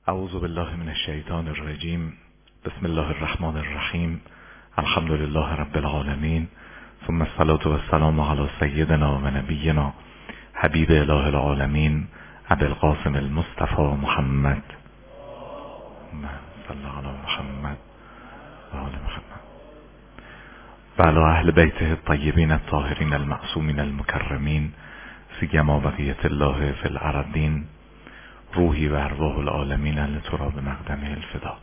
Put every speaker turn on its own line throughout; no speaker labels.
اعوذ بالله من الشیطان الرجیم. بسم الله الرحمن الرحیم. الحمد لله رب العالمین، ثم الصلاة والسلام علی سیدنا و نبینا حبیب اله العالمین ابی القاسم المصطفى محمد صلی علی محمد و آل محمد و علی اهل بیته الطیبین الطاهرین المعصومین المکرمین سیما بقیة الله فی الارضین روحی و ارواح العالمین لتراب مقدمه الفدا.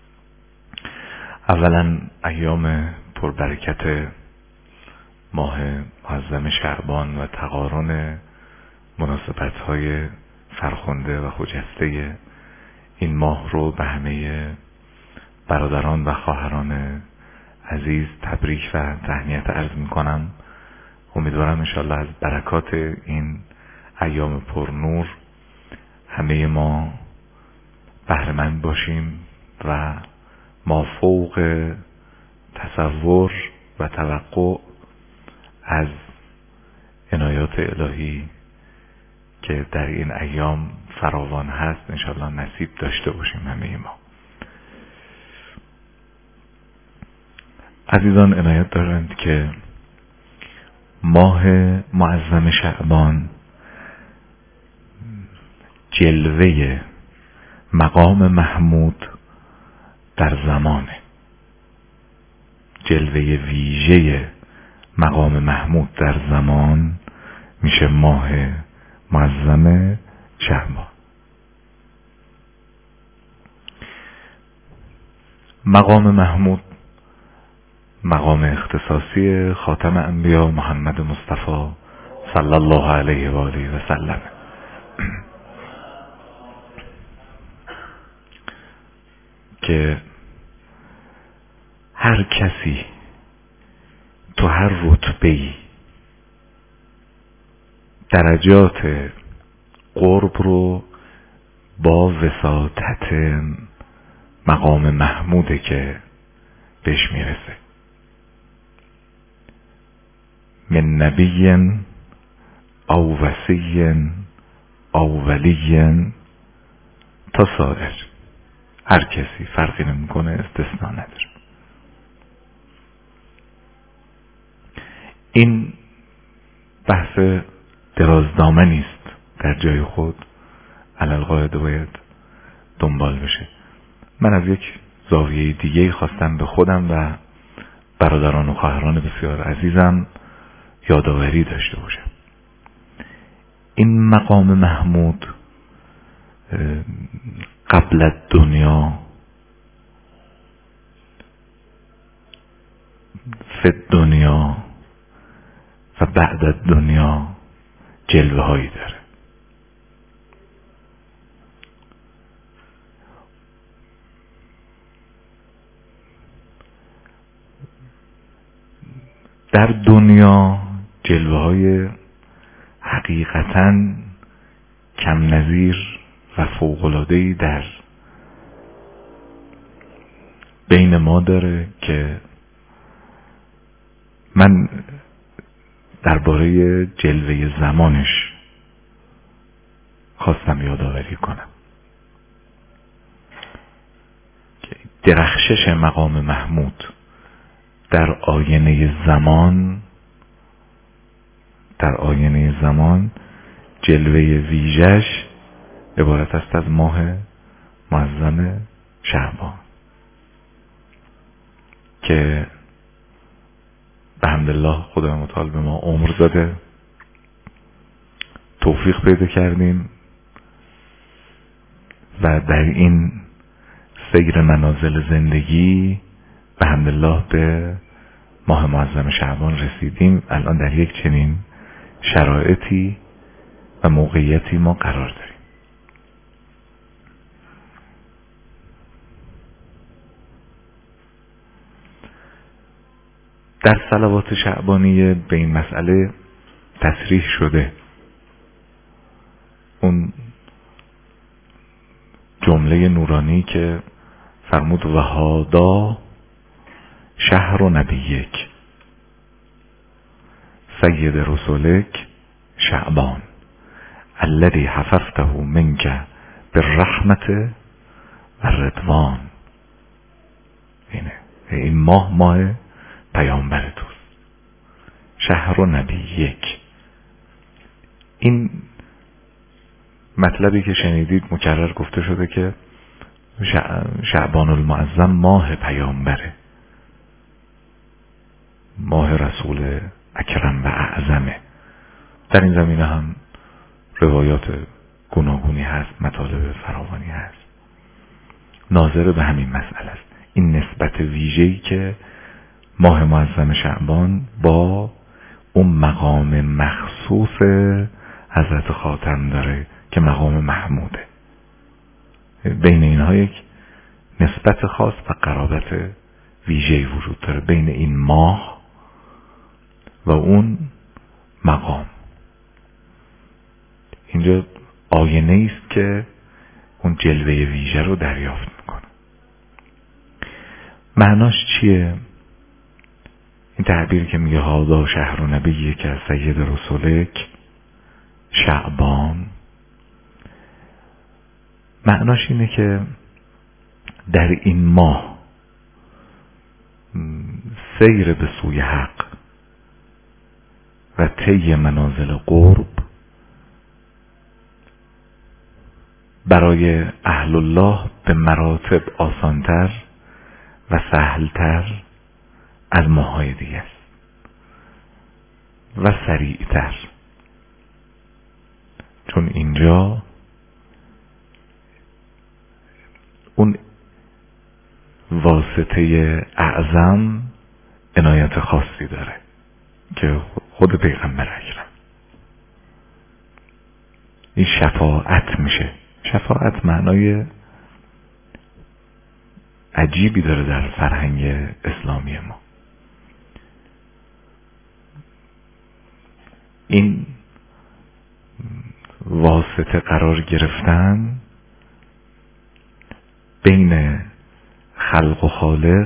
اولا ایام پربرکت ماه معظم شعبان و تقارن مناسبت‌های فرخنده و خجسته این ماه رو به همه برادران و خواهران عزیز تبریک و تهنیت عرض می‌کنم. امیدوارم انشاءالله از برکات این ایام پرنور همه ما بهره‌مند باشیم و ما فوق تصور و توقع از عنایات الهی که در این ایام فراوان هست انشاءالله نصیب داشته باشیم همه ما. عزیزان عنایت دارند که ماه معظم شعبان جلوه مقام محمود در زمانه، جلوه ویژه مقام محمود در زمان میشه ماه معظم شعبان. مقام محمود مقام اختصاصی خاتم انبیا محمد مصطفی صلی الله علیه و آله و سلم که هر کسی تو هر رتبه‌ای درجات قرب رو با وساطت مقام محموده که بهش میرسه. من نبی او وصی او ولی تا سائر، هر کسی فرقی نمیکنه، استثناء نداره. این بحث درازدامنی است در جای خود، علالقاعده باید دنبال بشه. من از یک زاویه دیگه خواستم به خودم و برادران و خواهران بسیار عزیزم یادآوری داشته باشم. این مقام محمود قبل الدنیا فی الدنیا و بعد الدنیا جلوه هایی داره. در دنیا جلوه های حقیقتاً کم نظیر و فوق‌العاده‌ای در بین ما داره که من درباره جلوه زمانش خواستم یادآوری کنم که درخشش مقام محمود در آینه زمان جلوه ویژش عبارت است از ماه معظم شعبان که به حمدالله خدای متعال به ما عمر داده، توفیق پیدا کردیم و در این سیر منازل زندگی به حمدالله به ماه معظم شعبان رسیدیم. الان در یک چنین شرایطی و موقعیتی ما قرار داریم. در صلوات شعبانیه به این مسئله تصریح شده. اون جمله نورانی که فرمود وهادا شهر نبیک سید رسولک شعبان الذي حفظته منك بالرحمة و رضوان. اینه، این ماه پیامبر توست. شهر و نبی یک. این مطلبی که شنیدید مکرر گفته شده که شعبان المعظم ماه پیامبره، ماه رسول اکرم و اعظمه. در این زمینه هم روایات گوناگونی هست، مطالب فراوانی هست ناظر به همین مسئله است. این نسبت ویژه‌ای که ماه معظم شعبان با اون مقام مخصوص حضرت خاتم داره که مقام محموده. بین اینها یک نسبت خاص و قرابت ویژه‌ای وجود داره، بین این ماه و اون مقام. اینجا آینه است که اون جلوه ویژه رو دریافت میکنه. معناش چیه؟ این تعبیر که میگه هذا شهر نبی که از سید رسولک شعبان، معناش اینه که در این ماه سیر به سوی حق و طی منازل قرب برای اهل الله به مراتب آسانتر و سهلتر از ماهای دیگه است و سریعتر، چون اینجا اون واسطه اعظم عنایت خاصی داره که خود پیغمبر اکرم. این شفاعت میشه. شفاعت معنای عجیبی داره در فرهنگ اسلامی ما. این واسطه قرار گرفتن بین خلق و خالق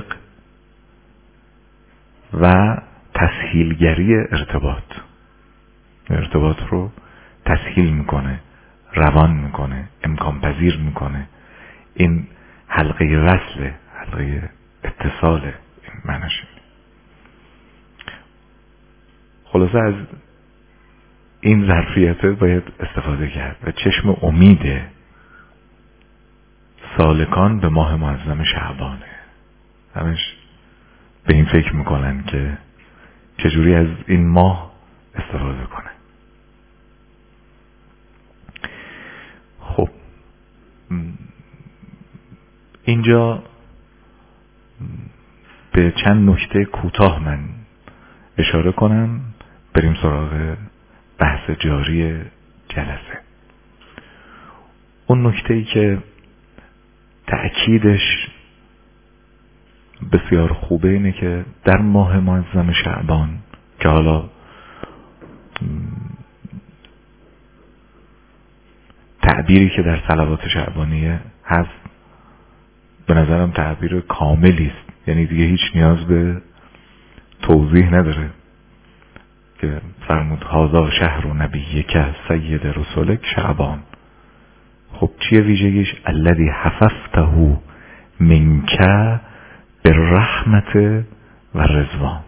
و تسهیلگری ارتباط رو تسهیل میکنه، روان میکنه، امکان پذیر میکنه. این حلقه وصله، حلقه اتصاله. این معنیش. خلاصه از این ظرفیت باید استفاده کرد و چشم امید سالکان به ماه معظم شعبانه. همش به این فکر میکنن که چجوری از این ماه استفاده کنه. خب اینجا به چند نکته کوتاه من اشاره کنم، بریم سراغ بحث جاری جلسه. اون نکته‌ای که تأکیدش بسیار خوبه اینه که در ماه معظم شعبان که حالا تعبیری که در صلوات شعبانیه هست به نظرم تعبیر کاملی است، یعنی دیگه هیچ نیاز به توضیح نداره که فرمود هذا شهر نبیک سید رسولک شعبان. خب چیه ویژگیش؟ الذی حففته منک بالرحمت و رضوان.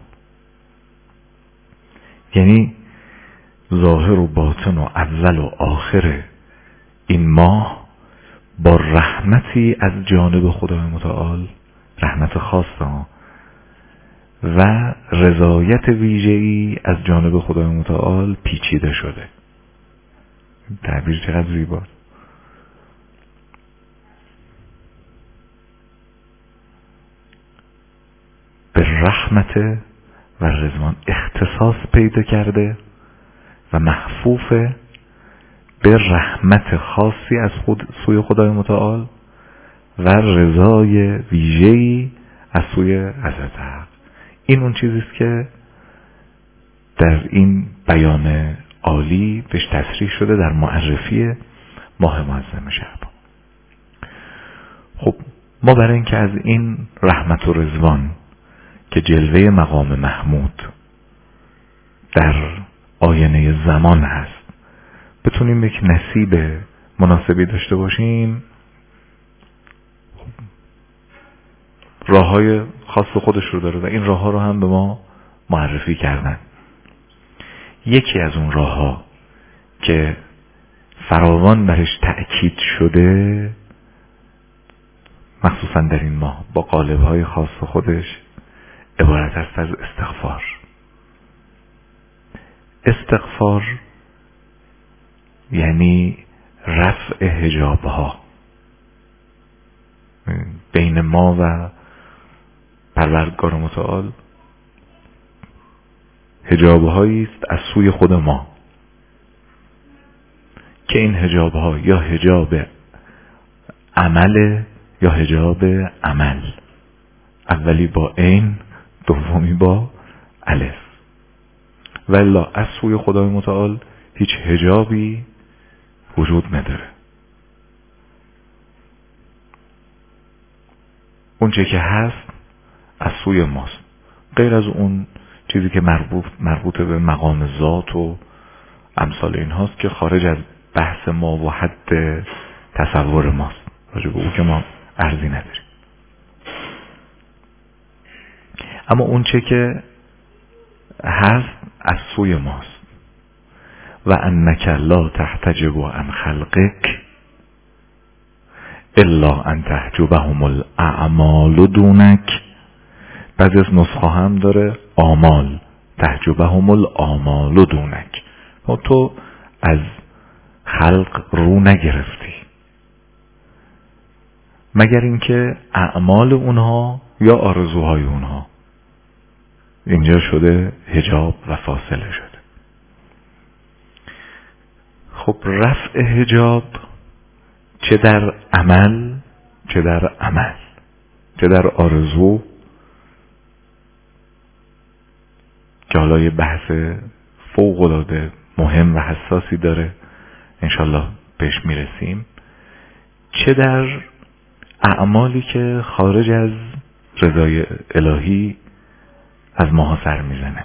یعنی ظاهر و باطن و اول و آخر این ماه با رحمتی از جانب خدای متعال، رحمت خاصه و رضایت ویژه‌ای از جانب خدای متعال پیچیده شده. تعبیر چقدر زیباست. به رحمت و رضوان اختصاص پیدا کرده و محفوف به رحمت خاصی از سوی خدای متعال و رضای ویژه‌ای از سوی حضرت حق. این اون چیزیست که در این بیان عالی بهش تصریح شده در معرفی ماه معظم شعبان. خب ما برای اینکه از این رحمت و رضوان که جلوه مقام محمود در آینه زمان هست بتونیم یک نصیب مناسبی داشته باشیم، راههای خاص خودش رو داره و این راهها رو هم به ما معرفی کردن. یکی از اون راهها که فراوان برش تأکید شده مخصوصا در این ماه با قالب‌های خاص خودش عبارت است از استغفار. استغفار یعنی رفع حجاب‌ها بین ما و پروردگار متعال. حجاب‌هایی است از سوی خود ما که این حجاب‌ها یا حجاب عمل یا حجاب عمل، اولی با عین دومی با الف. والا از سوی خدای متعال هیچ حجابی وجود نداره. اون چه که هست از سوی ماست، غیر از اون چیزی که مربوط به مقام ذات و امثال این هاست که خارج از بحث ما و حد تصور ماست، راجع به او که ما عرضی نداریم. اما اون چه که هست از سوی ماست. و انک لا تحتجب عن خلقک الا ان تحجبهم الاعمال دونک. بعضی از نسخه هم داره آمال، تحجبهم الاعمال دونک. تو از خلق رو نگرفتی مگر اینکه اعمال اونها یا آرزوهای اونها اینجا شده حجاب و فاصله شده. خب رفع حجاب چه در عمل چه در آرزو که حالا یه بحث فوق‌العاده مهم و حساسی داره، انشالله بهش میرسیم، چه در اعمالی که خارج از رضای الهی از ماها سر میزنه.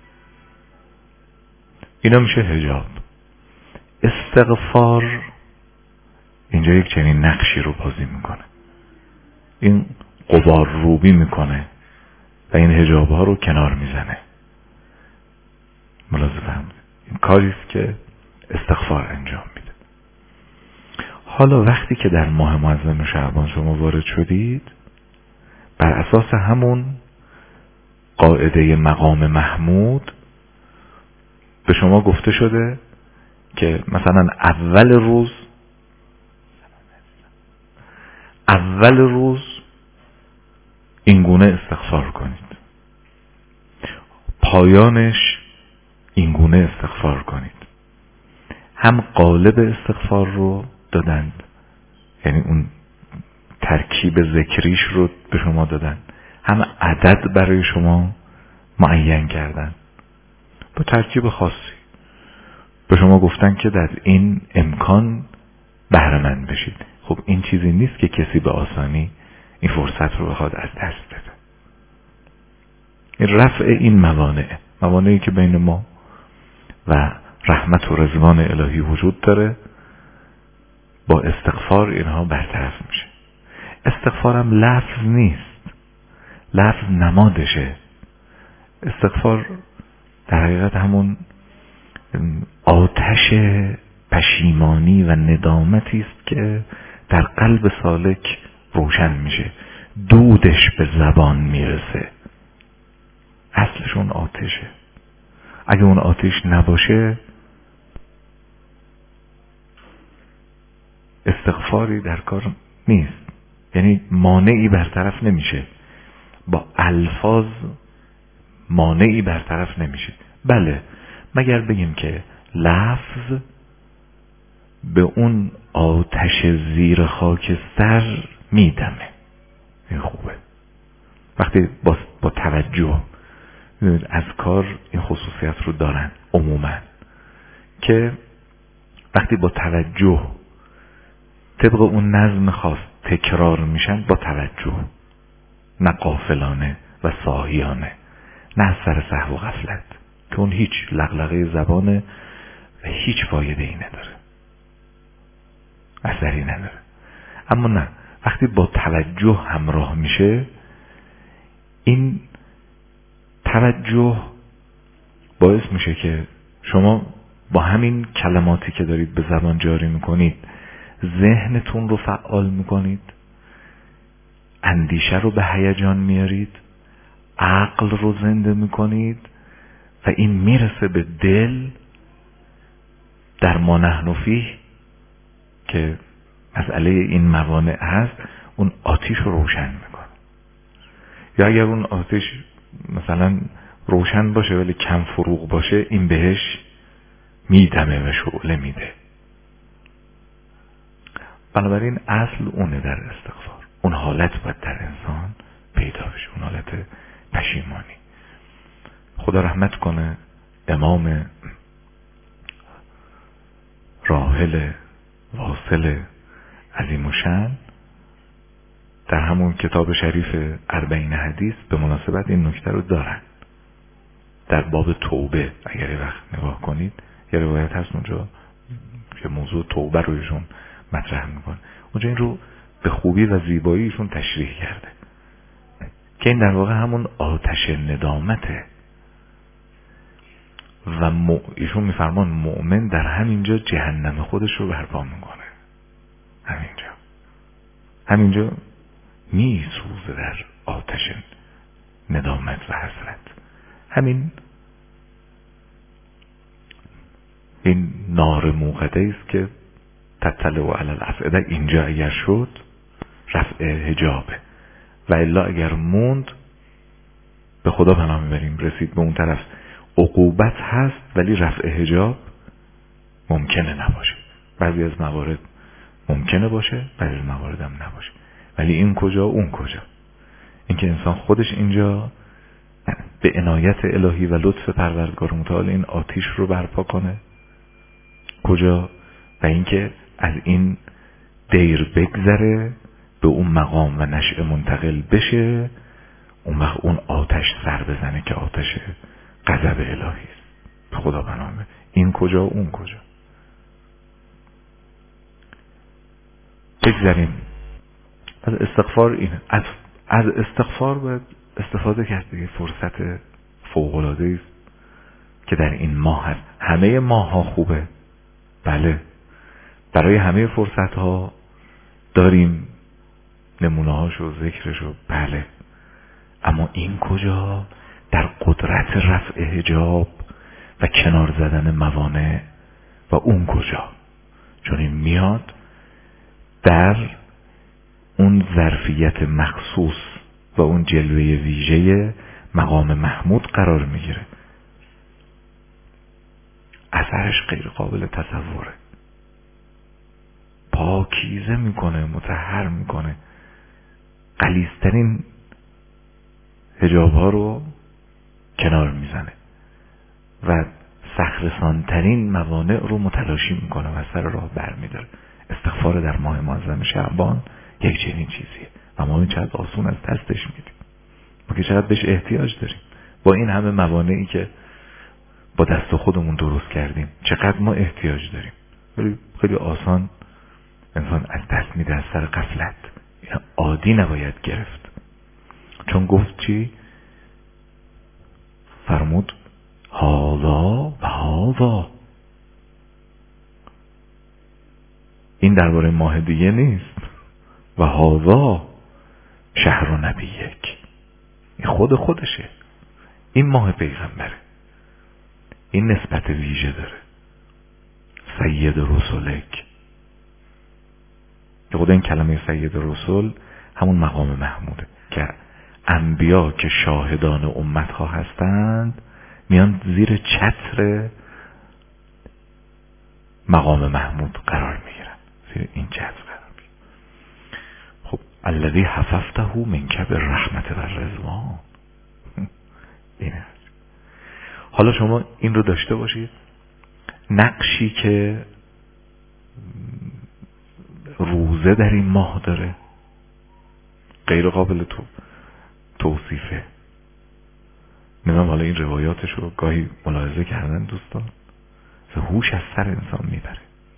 اینا میشه حجاب. استغفار اینجا یک چنین نقشی رو بازی میکنه. این غبار روبی میکنه و این حجاب ها رو کنار میزنه. ملاحظه فهمید؟ این کاریست که استغفار انجام میده. حالا وقتی که در ماه معظم شعبان شما وارد شدید، بر اساس همون قاعده مقام محمود به شما گفته شده که مثلا اول روز این گونه استغفار کنید، پایانش این گونه استغفار کنید. هم قالب استغفار رو دادند، یعنی اون ترکیب ذکریش رو به شما دادن، هم عدد برای شما معین کردن با ترکیب خاصی. به شما گفتن که در این امکان بهره مند بشید. خب این چیزی نیست که کسی به آسانی این فرصت رو بخواد از دست بده. این رفع این موانعی که بین ما و رحمت و رضوان الهی وجود داره، با استغفار اینها برطرف میشه. استغفارم لفظ نیست، لفظ نمادشه. استغفار در حقیقت همون آتش پشیمانی و ندامتی است که در قلب سالک روشن میشه، دودش به زبان میرسه. اصلش اون آتشه. اگه اون آتش نباشه استغفاری در کار نیست، یعنی مانعی برطرف نمیشه، با الفاظ مانعی برطرف نمیشه. بله، مگر بگیم که لفظ به اون آتش زیر خاکستر میدمه، این خوبه. وقتی با توجه، اذکار این خصوصیت رو دارن عموما که وقتی با توجه طبق اون نظم خاص تکرار میشن، با توجه، نه غافلانه و ساهیانه، نه سر سهو و غفلت که اون هیچ لغلغه زبانه و هیچ فایده ای نداره، اثری نداره. اما نه، وقتی با توجه همراه میشه این توجه باعث میشه که شما با همین کلماتی که دارید به زبان جاری میکنید ذهنتون رو فعال میکنید، اندیشه رو به هیجان میارید، عقل رو زنده میکنید و این میرسه به دل. در ما نحن فیه که مسئله این موانع هست، اون آتیش رو روشن میکنه. یا اگر اون آتیش مثلا روشن باشه ولی کم فروغ باشه، این بهش میدمه و شعله میده. بنابراین اصل اونه در استغفار. اون حالت باید در انسان پیدا بشه، اون حالت پشیمانی. خدا رحمت کنه امام راحل واصل عظیم الشأن در همون کتاب شریف 40 حدیث به مناسبت این نکته رو دارن. در باب توبه اگر وقت نگاه کنید یه روایت هست اونجا که موضوع توبه رو ایشون مطرح میکنه. اونجا این رو به خوبی و زیبایی ایشون تشریح کرده که این در واقع همون آتش ندامته و ایشون میفرمان مؤمن در همینجا جهنم خودش رو برپا میکنه. همینجا میسوزه در آتش ندامت و حسرت. این نار موقده است که تطلع علی الافئده. اینجا اگر شد رفع حجابه و الا اگر موند به خدا پناه میبریم رسید به اون طرف عقوبت هست ولی رفع حجاب ممکنه نباشه. بعضی از موارد ممکنه باشه، بعضی از موارد هم نباشه. ولی این کجا اون کجا؟ اینکه انسان خودش اینجا به عنایت الهی و لطف پروردگار متعال این آتیش رو برپا کنه کجا؟ و اینکه از این دیر بگذره به اون مقام و نشأه منتقل بشه، اون وقت اون آتش سر بزنه که آتش غضب الهی است. به خدا پناه ببریم. این کجا اون کجا؟ بگذاریم از استغفار. اینه از استغفار باید استفاده کرد دیگه. فرصت فوق‌العاده است که در این ماه هست. همه ماه ها خوبه، بله، برای همه فرصت ها داریم نمونه هاشو ذکرشو، بله، اما این کجا؟ در قدرت رفع حجاب و کنار زدن موانع. و اون کجا؟ چون این میاد در اون ظرفیت مخصوص و اون جلوه ویژه مقام محمود قرار میگیره. اثرش غیر قابل تصوره. پاکیزه میکنه، مطهر میکنه، غلیظترین حجاب ها رو کنار میزنه و سخرسانترین موانع رو متلاشی میکنه و سر راه برمیداره. استغفار در ماه معظم شعبان یک چنین چیزیه و ما این چقدر آسون از دستش میدیم. ما که چقدر بهش احتیاج داریم با این همه موانعی که با دست خودمون درست کردیم. چقدر ما احتیاج داریم، ولی خیلی آسان انسان از دست میده از سر غفلت. این عادی نباید گرفت. چون گفت چی؟ فرمود هاذا و هاذا. این درباره ماه دیگه نیست. و هاذا شهر نبیک. این خودشه. این ماه پیغمبره. این نسبت ویژه داره. سید رسولک. که خود این کلمه سید رسول همون مقام محموده که انبیا که شاهدان امتها هستند میان زیر چتر مقام محمود قرار میگیرن، زیر این چتر قرار میگیرن. خب الذی حففته منک بالرحمت و الرضوان. اینه. حالا شما این رو داشته باشید، نقشی که روزه در این ماه داره غیر قابل توصیفه. نمیدونم حالا این روایاتش رو گاهی ملاحظه کردن دوستان، هوش از سر انسان میبره.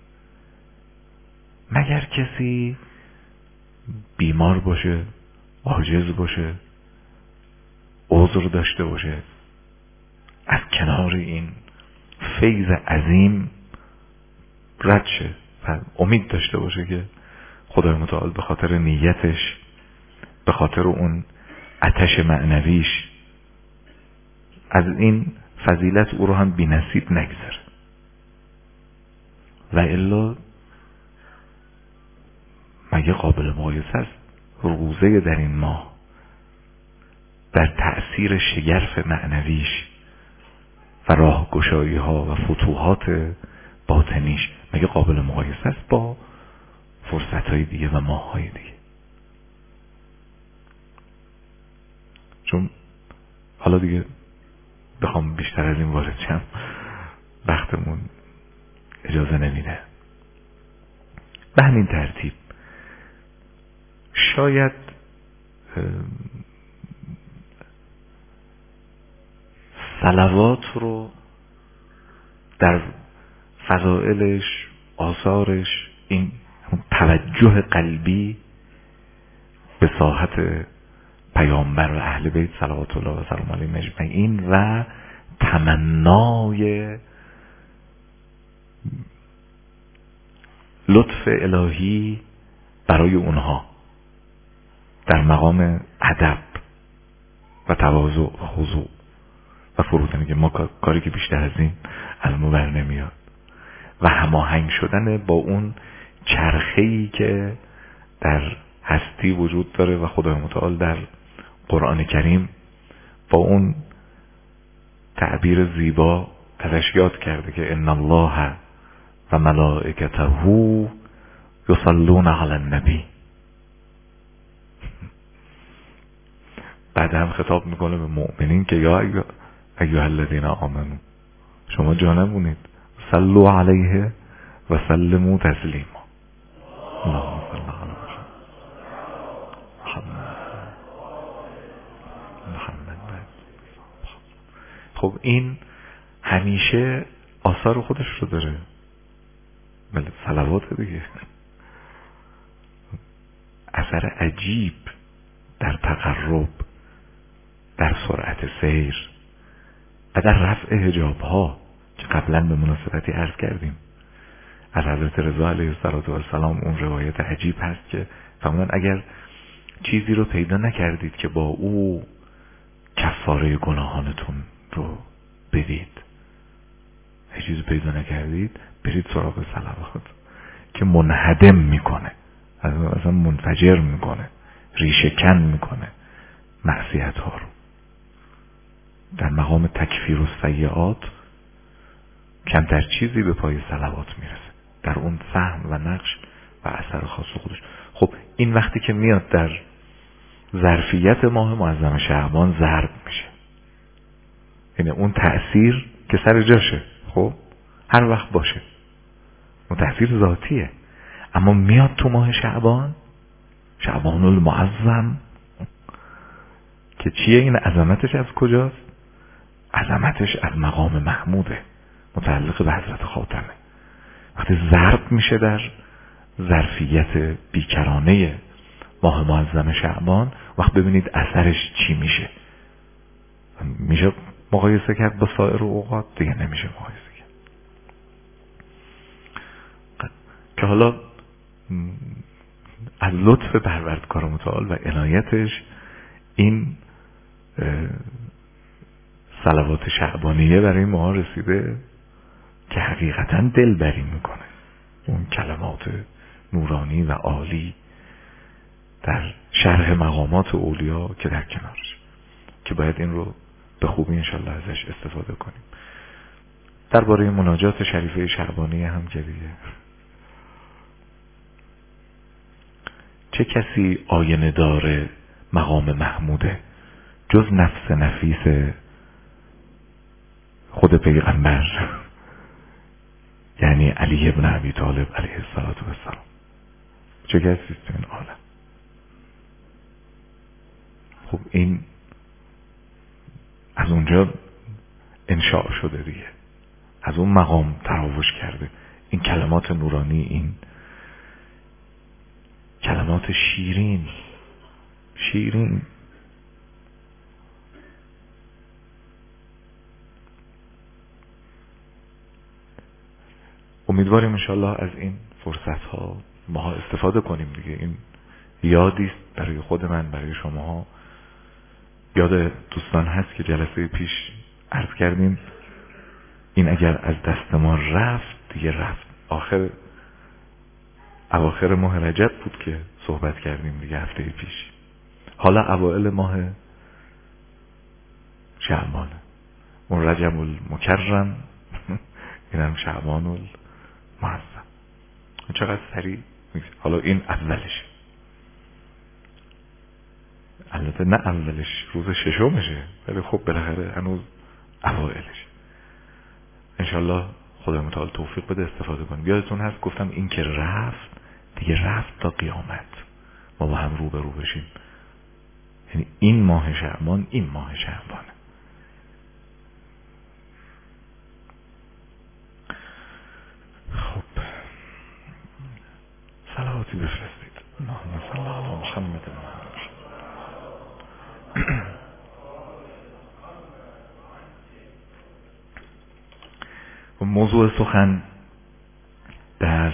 مگر کسی بیمار باشه، عاجز باشه، عذر داشته باشه، از کنار این فیض عظیم رد شه و امید داشته باشه که خدای متعال به خاطر نیتش، به خاطر اون آتش معنویش از این فضیلت او رو هم بی نصیب نگذاره. و الا مگه قابل مقایسه است روزه در این ماه در تأثیر شگرف معنویش و راهگشایی ها و فتوحات باطنیش مگه قابل مقایسه است با فرصت های دیگه و ماه های دیگه؟ چون حالا دیگه بخوام بیشتر از این وارد شم وقتمون اجازه نمیده. به همین ترتیب شاید صلوات رو در فضائلش، آثارش، این توجه قلبی به ساحت پیامبر و اهل بیت صلوات الله و سلام علیهم اجمعین و تمنای لطف الهی برای اونها در مقام ادب و تواضع و خضوع و فروتنی که ما کاری که بیشتر از این از ما بر نمیاد و هماهنگ شدن با اون چرخه‌ای که در هستی وجود داره و خدای متعال در قرآن کریم با اون تعبیر زیبا ازش یاد کرده که ان الله و ملائکته یصلون علی النبی. بعد هم خطاب میکنه به مؤمنین که یا ایها الذین آمنو، شما جا نمونید، صلوا علیه و سلموا تسلیما. اللهم صل علی محمد. خب این همیشه آثار خودش رو داره، بله صلوات دیگه اثر عجیب در تقرب، در سرعت سیر و در رفع حجاب ها که قبلا به مناسبتی عرض کردیم از حضرت رضا علیه السلام. اون روایت عجیب هست که فرمودن اگر چیزی رو پیدا نکردید که با او کفاره گناهانتون رو بدید، هیچ چیزی پیدا نکردید، برید سراغ صلوات که منهدم میکنه، اصلا منفجر میکنه، ریشه کن میکنه معصیت ها رو. در مقام تکفیر و سیئات کمتر چیزی به پای صلوات میرسه در اون فهم و نقش و اثر خاص خودش. خب این وقتی که میاد در ظرفیت ماه معظم شعبان ضرب میشه، یعنی اون تأثیر که سر جاشه، خب هر وقت باشه، اون تأثیر ذاتیه، اما میاد تو ماه شعبان، شعبان المعظم که چیه؟ این عظمتش از کجاست؟ عظمتش از مقام محموده، متعلق به حضرت خاتمه. وقتی ضرب میشه در ظرفیت بیکرانه ماه معظم شعبان، وقت ببینید اثرش چی میشه. میشه مقایسه کرد با سایر اوقات؟ دیگه نمیشه مقایسه کرد. که حالا از لطف پروردگار متعال و عنایتش این صلوات شعبانیه برای ما رسیده که حقیقتا دلبری میکنه. اون کلمات نورانی و عالی در شرح مقامات اولیا که در کنارش، که باید این رو به خوبی انشالله ازش استفاده کنیم. درباره مناجات شریفه شعبانیه هم که دیگه چه کسی آینه داره مقام محموده جز نفس نفیس خود پیغمبر، یعنی علی ابن ابی طالب علیه السلام. چه کسی تو این عالم؟ خب این از اونجا انشاء شده دیگه، از اون مقام تراوش کرده. این کلمات نورانی، این کلمات شیرین امیدواریم انشالله از این فرصت ها ما استفاده کنیم دیگه. این یادیست برای خود من، برای شما. یاد دوستان هست که جلسه پیش عرض کردیم این اگر از دست ما رفت دیگه رفت. اواخر ماه رجب بود که صحبت کردیم دیگه هفته پیش. حالا اوائل ماه شعبانه، اون رجب المکرم اینم شعبان المعظم. چقدر سریع. حالا این اولشه، البته نه اولش، روز ششمشه، ولی خب بالاخره هنوز اوائلش. انشالله خدا متعال توفیق بده استفاده کنیم. یادتون هست گفتم این که رفت دیگه رفت تا قیامت ما با هم رو به رو بشیم. یعنی این ماه شعبان، این ماه شعبانه. خب صلواتی بفرستید. اللهم صل علی محمد. موضوع سخن در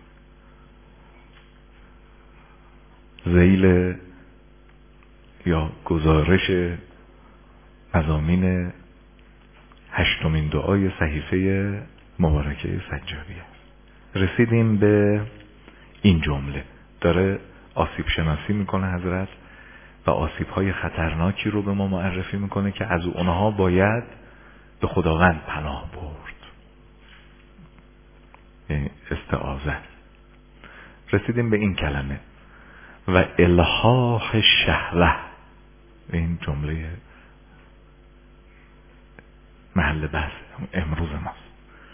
ذیل یا گزارش مضامین 8مین دعای صحیفه مبارکه سجادی است. رسیدیم به این جمله. داره آسیب شناسی میکنه حضرت و آسیب‌های خطرناکی رو به ما معرفی میکنه که از اونها باید به خداوند پناه برد، یعنی استعاذه. رسیدیم به این کلمه و الحاح شهوه. این جمله محل بحث امروز ماست.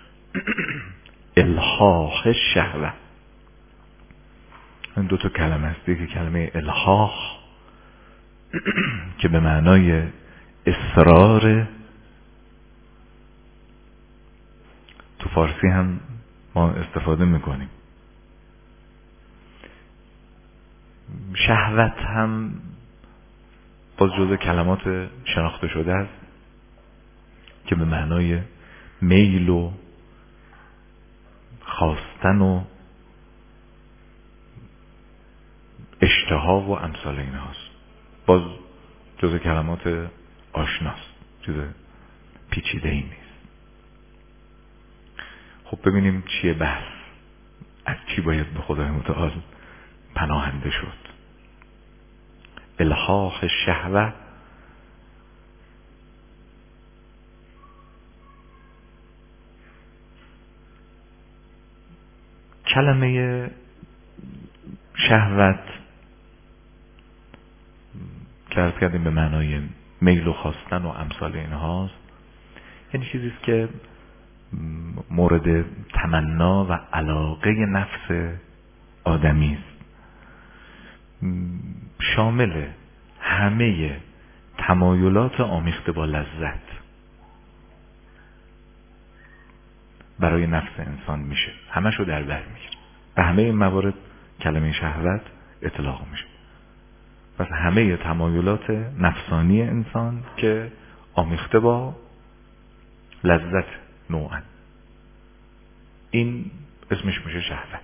الحاح شهوه. این 2 کلمه است. یکی کلمه الحاح که به معنای اصرار، تو فارسی هم ما استفاده میکنیم. شهوت هم باز جزء کلمات شناخته شده است که به معنای میل و خواستن و اشتها و امثال این هاست. باز جزء کلمات آشناست، چیز پیچیده ای نیست. خب ببینیم چیه بحث، از چی باید به خدای متعال پناهنده شد. الحاح شهوه کلمه شهوت که عرض کردیم به معنای میل و خواستن و امثال این هاست. یعنی چیزیست که مورد تمنا و علاقه نفس آدمی است، شامل همه تمایلات آمیخته با لذت برای نفس انسان میشه، همشو در بر میگیره. به همه این موارد کلمه شهوت اطلاق میشه. پس همه تمایلات نفسانی انسان که آمیخته با لذت نوعا، این اسمش میشه شهوت.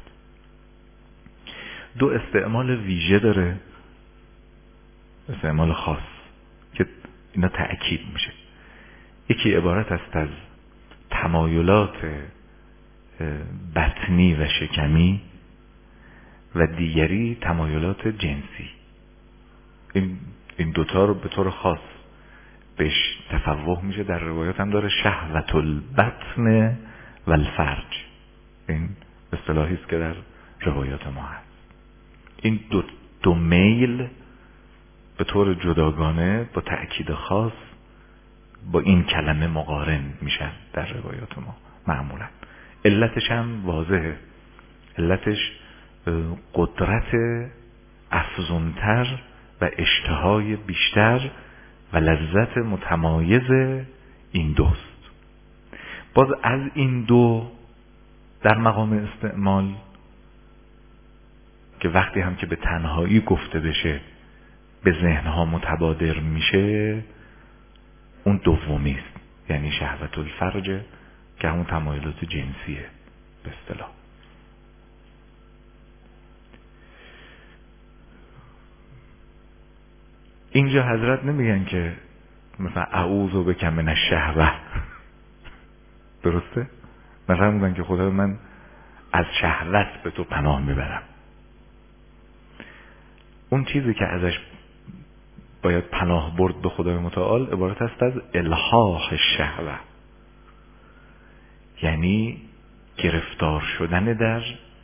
2 استعمال ویژه داره، استعمال خاص که اینا تأکید میشه. یکی عبارت است از تمایلات بطنی و شکمی و دیگری تمایلات جنسی. این 2 رو به طور خاص بهش تفوه میشه. در روایات هم داره شهوت البطن و الفرج. این اصطلاحی است که در روایات ما هست. این دو میل به طور جداگانه با تأکید خاص با این کلمه مقارن میشن در روایات ما معمولا. علتش هم واضحه. علتش قدرت افزونتر و اشتهای بیشتر و لذت متمایز این دوست. باز از این 2 در مقام استعمال که وقتی هم که به تنهایی گفته بشه به ذهنها متبادر میشه، اون دومی است، یعنی شهوت الفرج که همون تمایلات جنسیه. به اصطلاح. اینجا حضرت نمیگن که مثلا اعوذ بک من الشهوه، درسته؟ مثلا میگن که خدا من از شهوت به تو پناه میبرم. اون چیزی که ازش باید پناه برد به خدای متعال عبارت است از الحاح الشهوه، یعنی گرفتار شدن در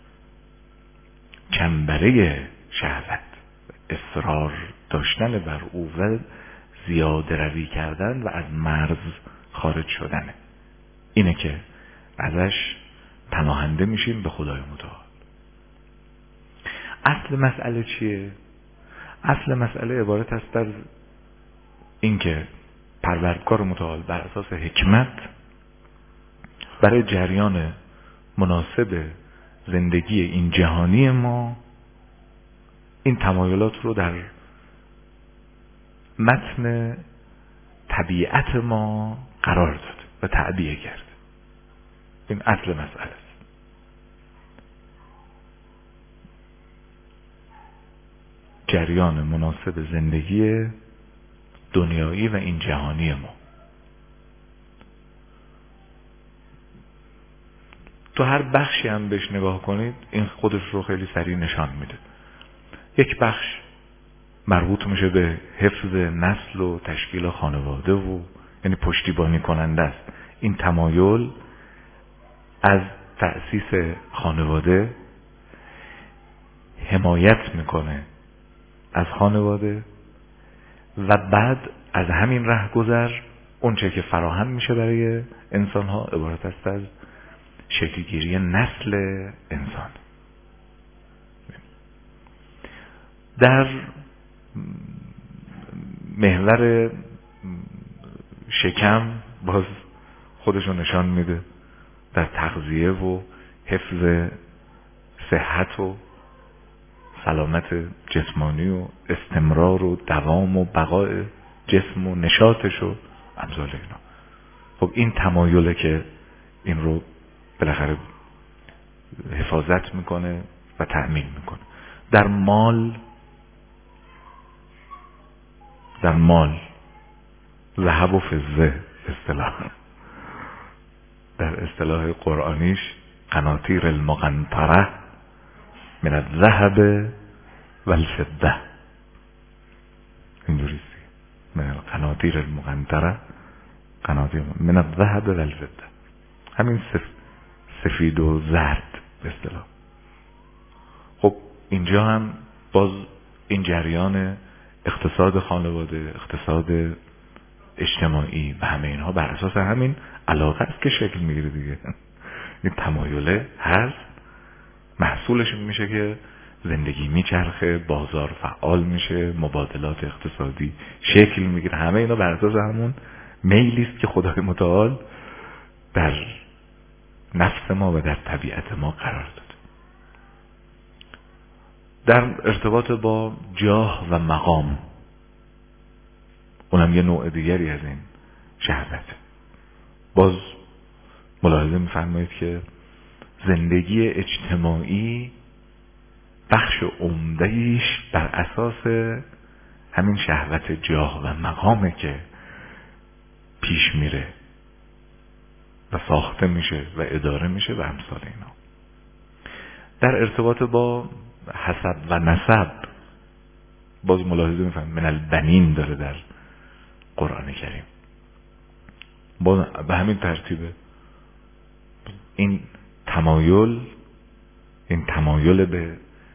چنبره شهوت، اصرار داشتن بر او و زیاده روی کردن و از مرز خارج شدنه. اینه که ازش پناهنده میشیم به خدای متعال. اصل مسئله چیه؟ اصل مسئله عبارت است از اینکه پروردگار متعال بر اساس حکمت برای جریان مناسب زندگی این جهانی ما این تمایلات رو در متن طبیعت ما قرار داد و تعبیه کرد. این اصل مسئله است. جریان مناسب زندگی دنیایی و این جهانی ما. تو هر بخشی هم بهش نگاه کنید این خودش رو خیلی سریع نشان میده. یک بخش مربوط میشه به حفظ نسل و تشکیل خانواده و یعنی پشتیبانی کننده است. این تمایل از تأسیس خانواده حمایت میکنه از خانواده و بعد از همین رهگذر اون چه که فراهم میشه برای انسان ها عبارت است از شکلگیری نسل انسان. در محور شکم باز خودشو نشان میده در تغذیه و حفظ صحت و سلامت جسمانی و استمرار و دوام و بقای جسم و نشاطش و امثال اینا. خب این تمایله که این رو بالاخره حفاظت میکنه و تأمین میکنه. در مال ذهب و فضه در اصطلاح قرآنیش قناطیر المقنطره من الذهب والفضه، اینجوری است. من القناطیر المقنطره قناطیر من الذهب والفضه، همین سفید و زرد به اصطلاح. خب اینجا هم باز این جریان اقتصاد خانواده، اقتصاد اجتماعی و همه اینها بر اساس همین علاقه است که شکل میگیره دیگه. این تمایله هست، محصولش میشه که زندگی میچرخه، بازار فعال میشه، مبادلات اقتصادی شکل میگیره. همه اینا بر اساس همون میلی است که خدای متعال در نفس ما و در طبیعت ما قرار داد. در ارتباط با جاه و مقام، اونم یه نوع دیگری از این شهوت. باز ملاحظه می‌فرمایید که زندگی اجتماعی بخش عمده‌ایش بر اساس همین شهوت جاه و مقامه که پیش میره و ساخته میشه و اداره میشه و امثال اینا. در ارتباط با حسب و نسب باز ملاحظه می‌فرمایید من البنین داره در قرآن کریم. باز به همین ترتیبه این تمایل به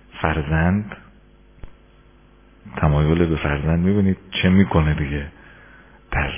فرزند میبینید چه میکنه دیگه در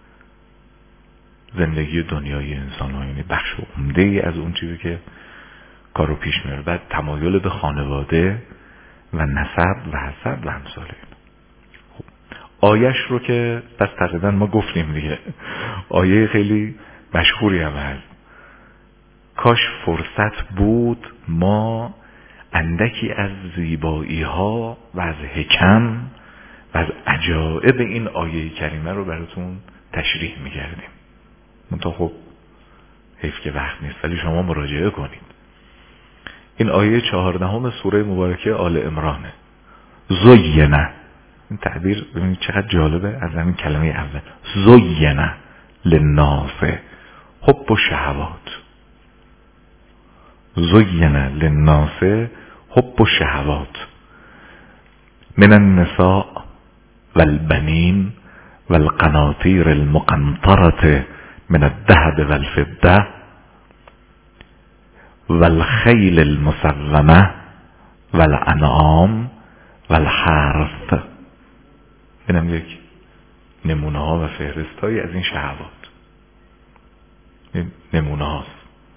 زندگی دنیای انسان ها. یعنی بخش عمده ای از اون چیزی که کارو پیش میره. بعد تمایل به خانواده و نسب و حسب و امثال این. خب آیش رو که پس تقریبا ما گفتیم دیگه. آیه خیلی مشهوری هم هست. کاش فرصت بود ما اندکی از زیبایی ها و از حکم و از عجائب این آیه کریمه رو براتون تشریح می‌کردیم. منتها خب حیف که وقت نیست، ولی شما مراجعه کنید. این آیه 14 سوره مبارکه آل عمرانه. زینه، این تعبیر ببینید چقدر جالبه از همین کلمه اول. زینه للناس حب الشهوات. زینه للناس حب الشهوات من النساء والبنین والقناطیر المقنطرة من الذهب والفضة والخیل المسومة والانعام والحرث. اینم یک نمونه ها و فهرست هایی از این شهوات. این نمونه هاست.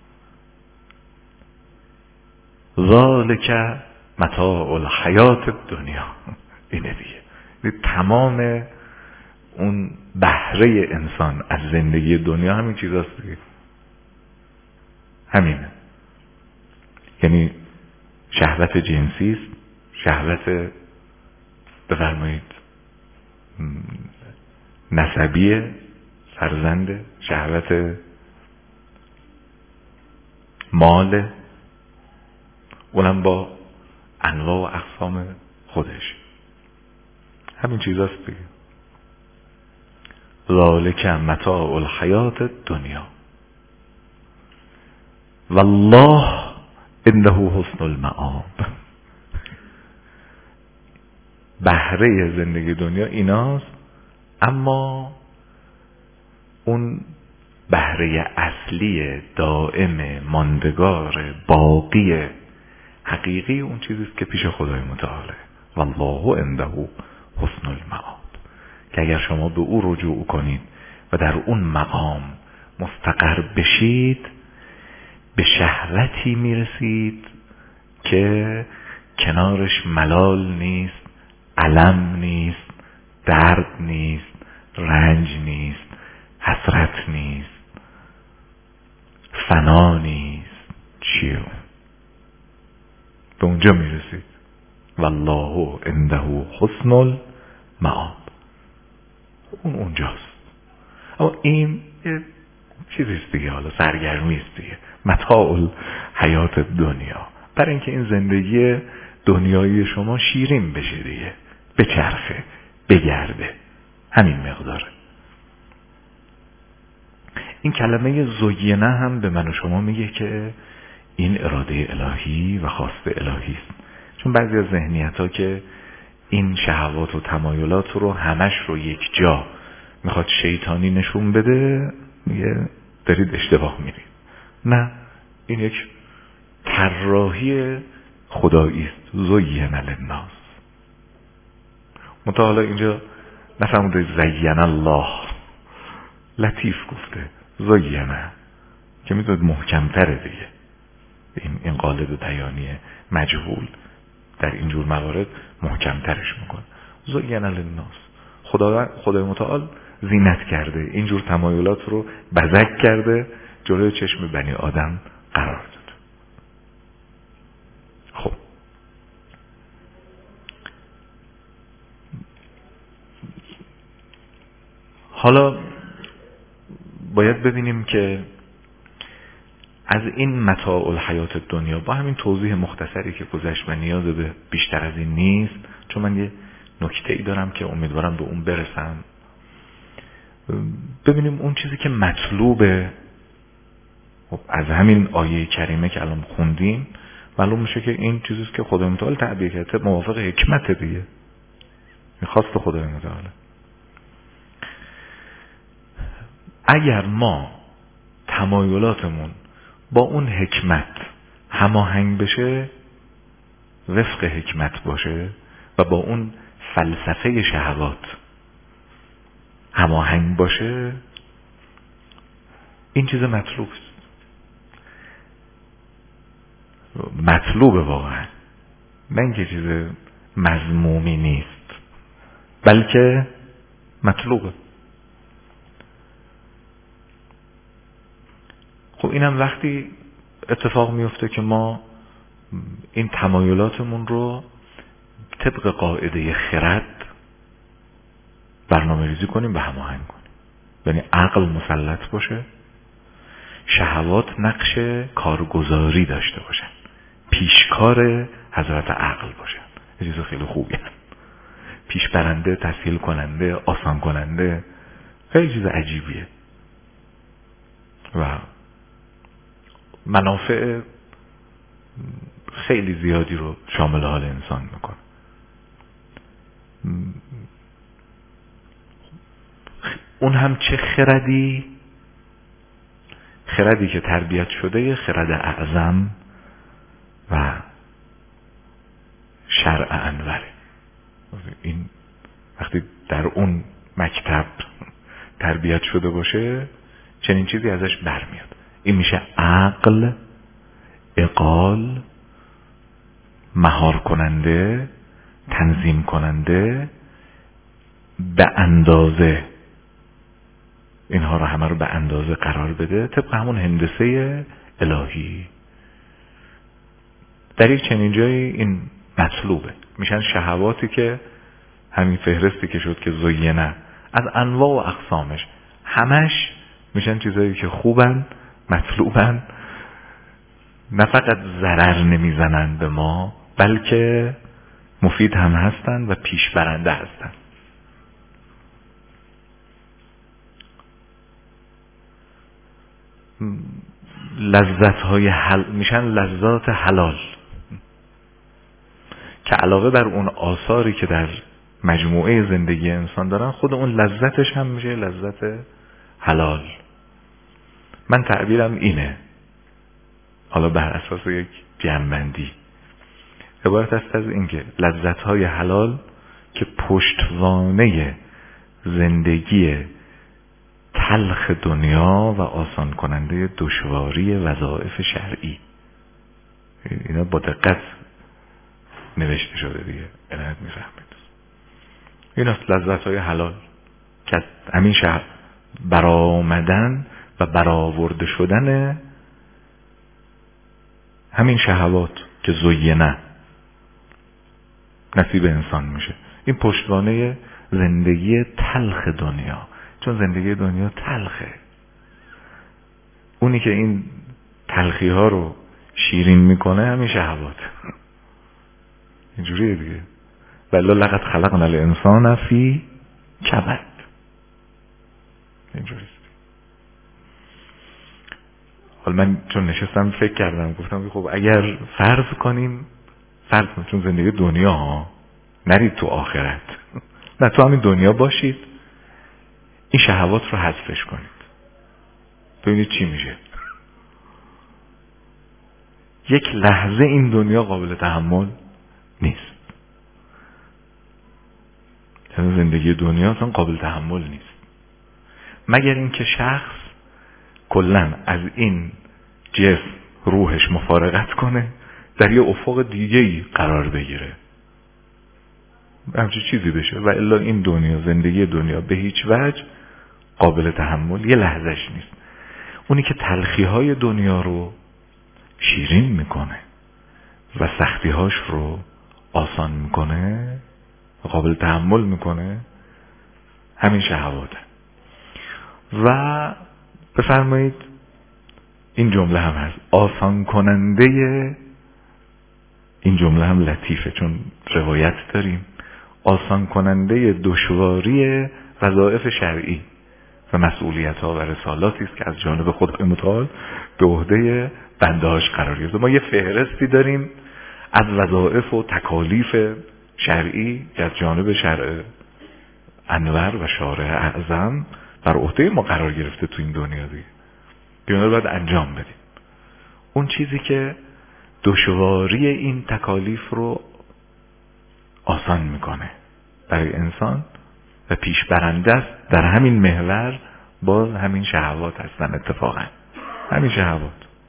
ذالک متاع الحیات الدنیا. اینه دیگه. تمام اون بهره انسان از زندگی دنیا همین چیزاست دیگه. همینه. یعنی شهوت جنسی است، شهوت بفرمایید نسبی فرزند، شهوت مال، اونم با انواع و اقسام خودش. همین چیزاست دیگه. ذالک متاع الحیات الدنیا والله عنده حسن المآب. بهره زندگی دنیا ایناست، اما اون بهره اصلی دائم ماندگار باقی حقیقی اون چیزیست که پیش خدای متعاله. والله عنده حسن المآب. که اگر شما به او رجوع کنید و در اون مقام مستقر بشید، به شهوتی میرسید که کنارش ملال نیست، الم نیست، درد نیست، رنج نیست، حسرت نیست، فنا نیست. چیه؟ به اونجا میرسید. والله عنده حسن المآب. اون اونجاست. اما این یه چیزیست دیگه، حالا سرگرمیست دیگه. متاع حیات دنیا، برای اینکه این زندگی دنیایی شما شیرین بشه دیگه، بچرخه، بگرده. همین مقداره. این کلمه زینه هم به من و شما میگه که این اراده الهی و خواست الهی است. چون بعضی از ذهنیت ها که این شهوات و تمایلات رو همش رو یک جا میخواد شیطانی نشون بده، میگه دارید اشتباه میرید. نه، این یک طراحی خدایی است. زینه للناس. متعالی اینجا نفهموده زین الله، لطیف گفته زینه، که میدونید محکمتره دیگه. این قالب بیانی مجهول در اینجور موارد محکمترش میکنه. زینه للناس. خدای متعال زینت کرده، اینجور تمایلات رو بزک کرده، جلوی چشم بنی آدم قرار داد. خب حالا باید ببینیم که از این متاع الحیات دنیا با همین توضیح مختصری که گذشت و نیاز به بیشتر از این نیست، چون من یه نکته‌ای دارم که امیدوارم به اون برسم. ببینیم اون چیزی که مطلوبه. خب از همین آیه کریمه که الان خوندیم معلوم میشه که این چیزیست که خدای متعال تعبیه کرده، موافق حکمت دیگه، میخواست خدای متعاله. اگر ما تمایلاتمون با اون حکمت هماهنگ بشه، وفق حکمت باشه و با اون فلسفه شهوات هماهنگ باشه، این چیز مطلوب است. مطلوبه واقعا، نه اینکه چیز مذمومی نیست، بلکه مطلوبه. خب اینم وقتی اتفاق میفته که ما این تمایلاتمون رو طبق قاعده خرد برنامه ریزی کنیم و هماهنگ کنیم. یعنی عقل مسلط باشه، شهوات نقش کارگزاری داشته باشن، پیشکار حضرت عقل باشن. یه چیز خیلی خوبیه. پیش برنده، تسهیل کننده، آسان کننده، خیلی چیز عجیبیه و منافع خیلی زیادی رو شامل حال انسان میکنه. اون هم چه خردی که تربیت شده، خرد اعظم و شرع انوره. این وقتی در اون مکتب تربیت شده باشه چنین چیزی ازش برمیاد. این میشه عقل، عقال، مهار کننده، تنظیم کننده، به اندازه. اینها رو همه رو به اندازه قرار بده طبق همون هندسه الهی. در یک چنین جایی این مطلوبه. میشن شهواتی که همین فهرستی که شد که زینه از انواع و اقسامش همش میشن چیزایی که خوبن، مطلوبن، نه فقط ضرر نمیزنن به ما بلکه مفید هم هستن و پیش برنده هستن. لذت‌های میشن لذات حلال که علاوه بر اون آثاری که در مجموعه زندگی انسان دارن، خود اون لذتش هم میشه لذت حلال. من تعبیرم اینه، حالا بر اساس یک جمع‌بندی، عبارت است از این که لذت‌های حلال که پشتوانه زندگی تلخ دنیا و آسان کننده دشواری وظایف شرعی. اینا با دقت نوشته شده دیگه، عنایت میفهمید. این است لذت‌های حلال که همین شهر برآمدن و برآورده شدن همین شهوات که زینه نصیب انسان میشه. این پشتوانه زندگی تلخ دنیا، چون زندگی دنیا تلخه. اونی که این تلخی ها رو شیرین میکنه همین شهوات. اینجوریه دیگه. ولی لقد خلقنا الانسان فی کبد. اینجوریه. حالا من چون نشستم فکر کردم، گفتم خب اگر فرض کنیم چون زندگی دنیا ها، نرید تو آخرت، نه تو همین دنیا باشید، این شهوات رو حذفش کنید، ببینید چی میشه. یک لحظه این دنیا قابل تحمل نیست. یعنی زندگی دنیا اصلا قابل تحمل نیست، مگر اینکه شخص کلاً از این جسم روحش مفارقت کنه، در یه افق دیگه‌ای قرار بگیره، همچین چیزی بشه. و الا این دنیا، زندگی دنیا به هیچ وجه قابل تحمل یه لحظهش نیست. اونی که تلخی‌های دنیا رو شیرین میکنه و سختی‌هاش رو آسان میکنه و قابل تحمل میکنه، همین شهواته. و بفرمایید این جمله هم هست، آسان کننده. این جمله هم لطیفه چون روایت داریم، آسان کننده دشواری وظایف شرعی و مسئولیت ها و رسالاتی است که از جانب خدای متعال به عهده بنده هاش قرار گرفته. ما یه فهرستی داریم از وظایف و تکالیف شرعی که از جانب شرع انور و شارع اعظم بر عهده ما قرار گرفته تو این دنیا دیگه. اینا رو باید انجام بدیم. اون چیزی که دشواری این تکالیف رو آسان میکنه برای انسان و پیش برنده است در همین محور، باز همین شهوات هستن. اتفاقا همین شهوات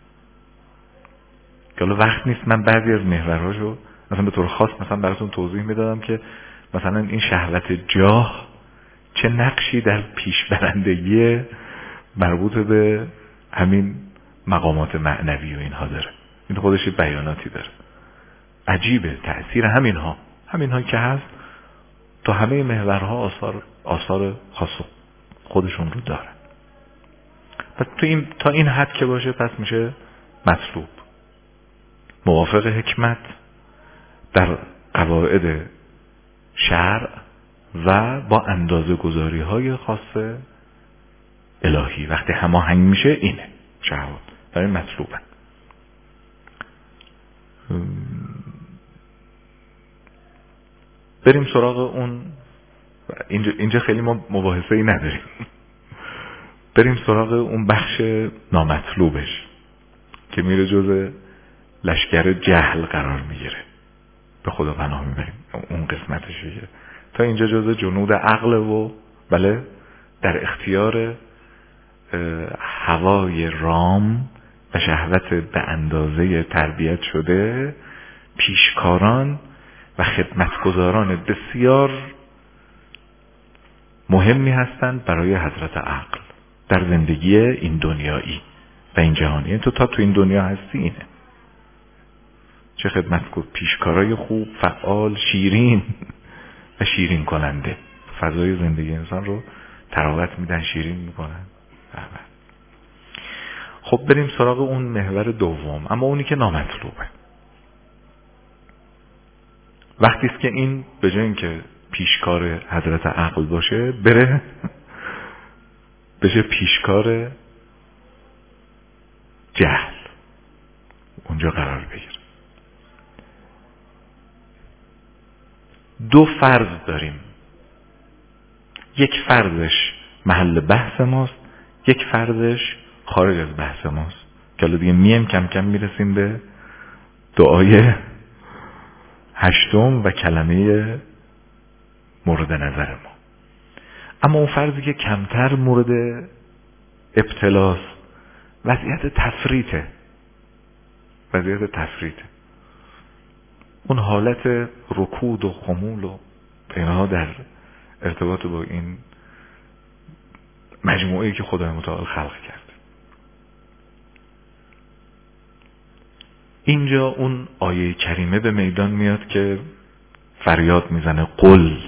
که حالا وقت نیست من بعضی از محورهاشو مثلا به طور خاص مثلا براتون توضیح میدادم که مثلا این شهوت جاه چه نقشی در پیش برندگی مربوط به همین مقامات معنوی و اینها داره. این خودش بیاناتی داره. عجیبه تأثیر همینها که هست تا همه محورها آثار خاص خودشون رو داره. پس تا این حد که باشه پس میشه مطلوب. موافق حکمت در قواعد شرع و با اندازه گذاری های خاص الهی. وقتی هماهنگ میشه اینه شهوات برای مطلوبه. بریم سراغ اون. اینجا خیلی ما مباحثه ای نداریم. بریم سراغ اون بخش نامطلوبش که میره جز لشکر جهل قرار میگیره. به خدا پناه میبریم اون قسمتش دیگه. تا اینجا جز جنود عقل و بله در اختیار هوای رام و شهوت به اندازه تربیت شده پیشکاران و خدمتگزاران بسیار مهمی هستند برای حضرت عقل در زندگی این دنیایی و این جهانی. تو تا تو این دنیا هستی اینه. چه پیشکارای خوب، فعال، شیرین و شیرین کننده فضای زندگی انسان رو تراوت میدن، شیرین میکنن. خب بریم سراغ اون محور دوم، اما اونی که نامطلوبه. وقتی است که این به جای اینکه پیشکار حضرت عقل باشه بره بشه پیشکار جهل، اونجا قرار بگیره. دو فرض داریم، یک فرضش محل بحث ماست، یک فرضش خارج از بحث ماست که الان دیگه کم کم میرسیم به دعای هشتم و کلمه مورد نظر ما. اما اون فرضی که کمتر مورد ابتلاست وضعیت تفریطه. اون حالت رکود و خمول و اینها در ارتباط با این مجموعه‌ای که خدای متعال خلق کرد. اینجا اون آیه کریمه به میدان میاد که فریاد میزنه قل.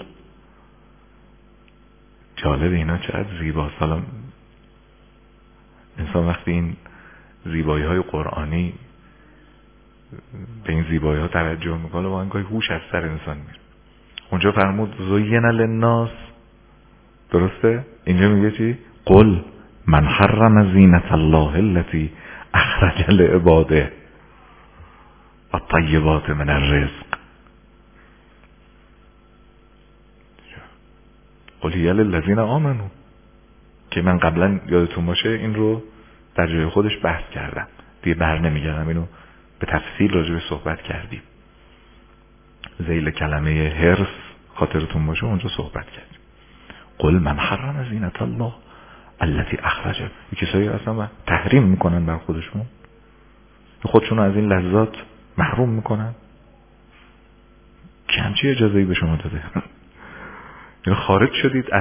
جالب اینا چقدر زیباست. حالا انسان وقتی این زیبایی های قرآنی به این زیبایی ها توجه میکنه واقعا گاهی هوش از سر انسان میره. اونجا فرمود زین للناس، درسته؟ اینجا میگه چی؟ قل من حرم زینت الله التي اخرج لعباده الطیبات من الرزق. قل هی للذین آمنوا که من قبلا یادتون باشه این رو در جای خودش بحث کردم، دیگه بر نمیگردم، اینو به تفصیل راجع به صحبت کردیم. ذیل کلمه حرص خاطرتون باشه اونجا صحبت کردیم. قل من حرم زینت الله التي اخرج. کسایی اصلا تحریم میکنن بر خودشون از این لذات محروم میکنن که همچی اجازه‌ای به شما داده. یعنی خارج شدید از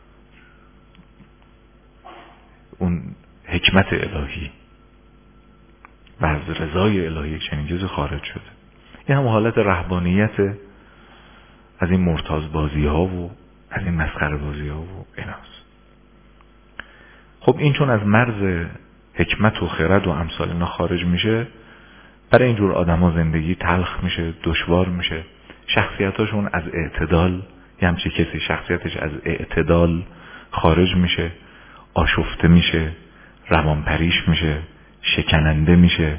اون حکمت الهی و از رضای الهی، چنین چیزی خارج شده. این هم حالت رهبانیت از این مرتاض بازی ها و از این مسخره بازی ها و ایناست. خب این چون از مرز حکمت و خرد و امثال اینا خارج میشه، برای اینجور آدم ها زندگی تلخ میشه، دشوار میشه. شخصیتاشون از اعتدال، یه همچی کسی شخصیتش از اعتدال خارج میشه، آشفته میشه، روانپریش میشه، شکننده میشه.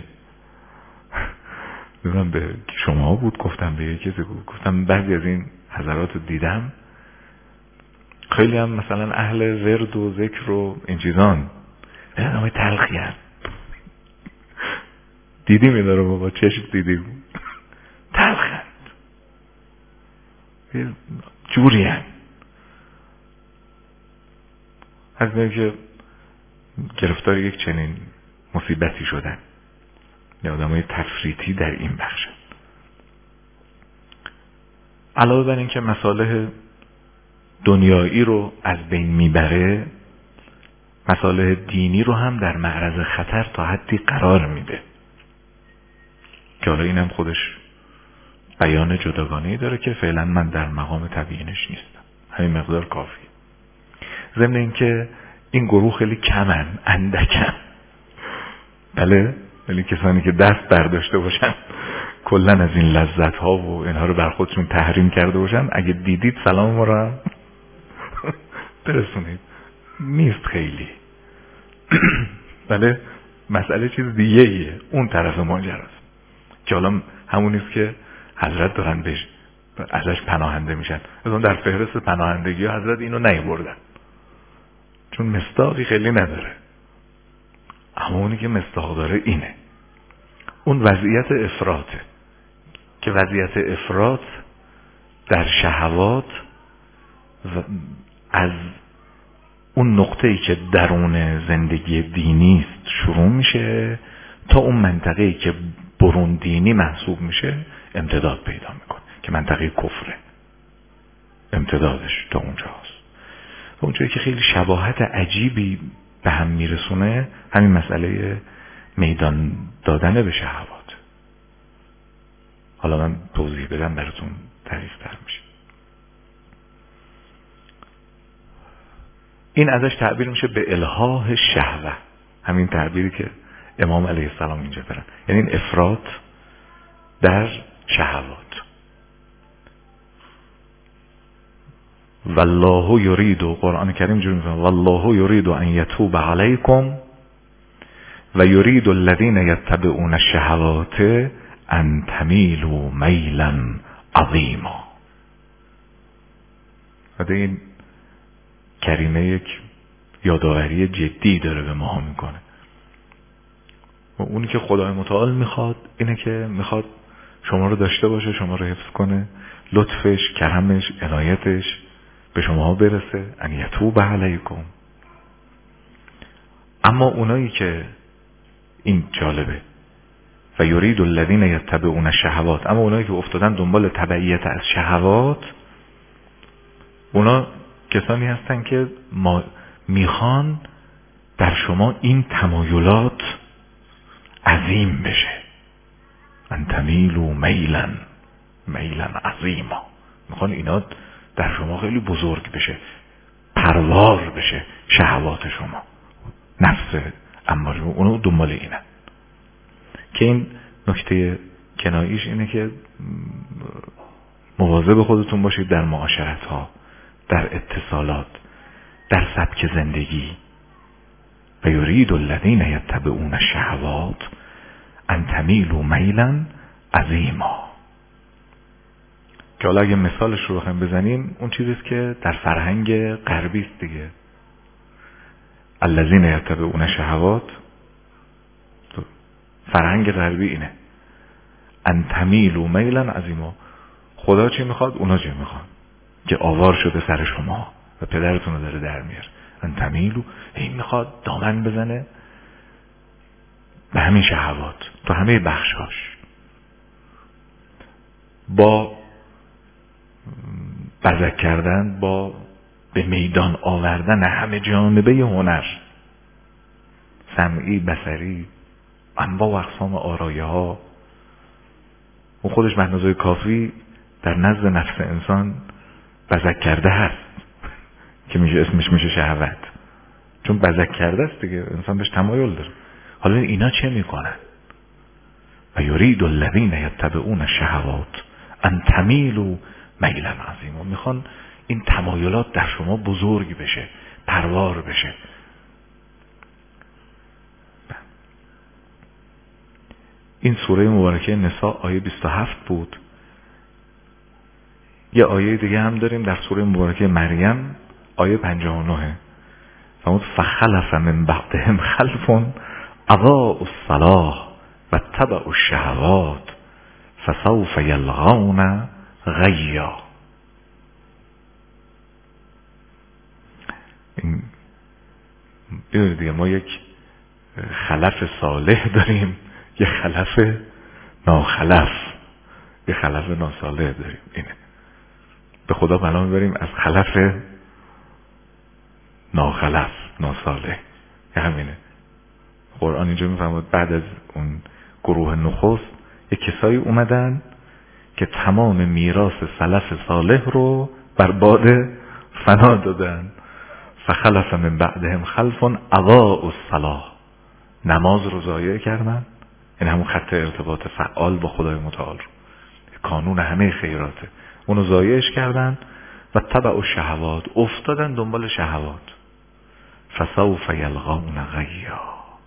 میگم به شما بود، گفتم به یکی کسی بود، گفتم بعضی از این حضرات رو دیدم خیلی هم مثلا اهل ورد و ذکر و این چیزان، آدمای تلخی هست. دیدیم اینا رو بابا، چشم دیدیم تلخند جوری هست. از میگه که گرفتار یک چنین مصیبتی شدن، یا آدمای تفریطی در این بخش. علاوه بر این که مصالح دنیایی رو از بین میبره، مصالح دینی رو هم در معرض خطر تا حدی قرار میده که حالا اینم خودش بیان جداگانه‌ای داره که فعلا من در مقام تبیینش نیستم، همین مقدار کافی. ضمن این که این گروه خیلی کمن، اندکن، بله، ولی کسانی که دست برداشته باشن کلا از این لذت ها و اینها رو بر خودشون تحریم کرده باشن، اگه دیدید سلام ما رو برسونید. نیست خیلی. بله مسئله چیز دیگه ایه، اون طرف ماجراست که حالا همونیست که حضرت دارن ازش پناهنده میشن. مثلا در فهرست پناهندگی ها حضرت اینو نیاوردن چون مصداقی خیلی نداره، اما اونی که مصداق داره اینه، اون وضعیت افراطه که وضعیت افراط در شهوات از اون نقطه‌ای که درون زندگی دینی است شروع میشه تا اون منطقه‌ای که برون دینی محسوب میشه امتداد پیدا میکنه که منطقه کفره، امتدادش تا اونجاست. و اونجایی که خیلی شباهت عجیبی به هم میرسونه همین مسئله میدان دادن به شهوات. حالا من توضیح بدم براتون دقیق تر میشه. این ازش تعبیر میشه به الحاح شهوه، همین تعبیری که امام علیه السلام اینجا دارن، یعنی این افراط در شهوات. والله یرید، قرآن کریم جوری میگه والله یرید ان یتوب علیکم و یرید الذین یتبعون الشهوات ان تمیلوا میلا عظیما. این کریمه یک یادآوری جدی داره به ما میکنه. و اونی که خدای متعال میخواد اینه که میخواد شما رو داشته باشه، شما رو حفظ کنه، لطفش، کرمش، عنایتش به شما برسه، ان یتوب علیکم. اما اونایی که این جالبه و یرید الذین یتبعون الشهوات، اما اونایی که افتادن دنبال تبعیت از شهوات، اونا کسانی هستن که ما میخوان در شما این تمایلات عظیم بشه، ان تمیلوا میلا عظیما، میخوان اینا در شما خیلی بزرگ بشه، پروار بشه شهوات شما، نفس اماره، اونو دنبال اینه. که این نکته کناییش اینه که مواظب خودتون باشید در معاشرت ها، در اتصالات، در سبک زندگی. و یرید الذین یتبعون الشهوات ان تمیلوا میلا عظیما. که حالا اگه مثالش رو بخوایم بزنیم، اون چیزیست که در فرهنگ غربی است دیگه. الذین یتبعون الشهوات، فرهنگ غربی اینه، ان تمیلوا میلا عظیما. خدا چی میخواد اونا چی میخواد، که آوار شده سر شما و پدرتون رو داره در میاره. ان تمیلوا، این میخواد دامن بزنه به همین شهوات تو همه بخشاش، با بزک کردن، با به میدان آوردن همه جانبه هنر، سمعی، بصری، انواع و اقسام آرایه ها. اون خودش به اندازه کافی در نزد نفس انسان بزک کرده هست که میشه اسمش میشه شهوت، چون بزک کرده است دیگه، انسان بهش تمایل داره. حالا اینا چه میکنن؟ و یرید الذین یتبعون الشهوات ان تمیلوا میلا عظیما. میخوان این تمایلات در شما بزرگ بشه، پروار بشه. این سوره مبارکه نساء آیه 27 بود. یه آیه دیگه هم داریم در سوره مبارکه مریم آیه 59. فرمود فخلف من بعدهم خلف اضاعوا الصلاة واتبعوا الشهوات فسوف یلقون غیا. این دیگه ما یک خلف صالح داریم، یه خلف ناخلف، یه خلف ناصالح داریم. اینه به خدا پناه میبریم از خلف ناخلف، ناصالح. یه همینه. قرآن اینجا میفرماد بعد از اون گروه نخست یک کسایی اومدن که تمام میراث سلف صالح رو بر باد فنا دادن. فخلف من بعدهم خلف اضاعوا الصلاة، نماز رو ضایع کردن این همون خط ارتباط فعال با خدای متعال رو، کانون همه خیراته، اونو ضایعش کردن و تبع الشهوات، افتادن دنبال شهوات. فسوف یلقون غیا.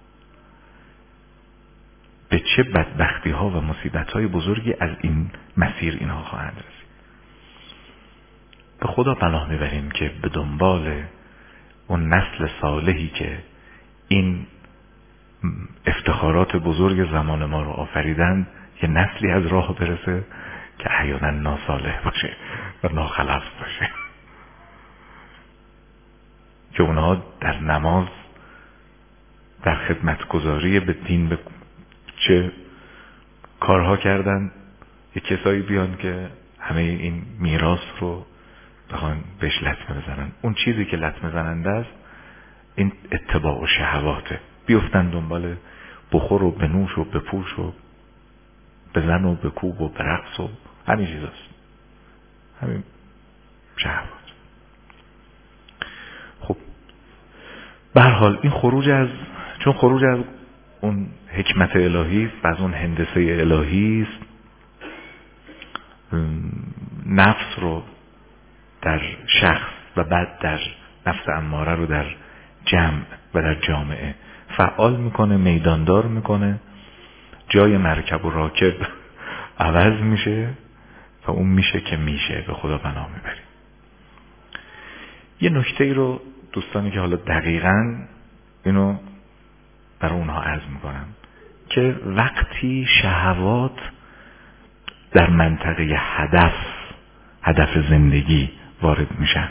به چه بدبختی ها و مصیبت های بزرگی از این مسیر اینها خواهند رسید. به خدا پناه میبریم که به دنبال اون نسل صالحی که این افتخارات بزرگ زمان ما رو آفریدن یه نسلی از راه برسه که احیانا ناصالح باشه و ناخلف باشه، که اونها در نماز، در خدمتگزاری به دین به چه کارها کردن، یه کسایی بیان که همه این میراث رو بخوان بهش لطمه بزنن. اون چیزی که لطمه زننده است این اتباع و شهواته، بیفتن دنبال بخور و بنوش و بپوش و بزن و بکوب و برقص و همین چیزاست، همین شهوات. خب به هر حال این چون خروج از اون حکمت الهی است و از اون هندسه الهی است، نفس رو در شخص و بعد در نفس اماره رو در جمع و در جامعه فعال میکنه، میداندار میکنه، جای مرکب و راکب عوض میشه و اون میشه که میشه. به خدا پناه میبریم. یه نکته ای رو دوستانی که حالا دقیقاً اینو برای اونها عرض میکنم که وقتی شهوات در منطقه هدف زندگی وارد میشن،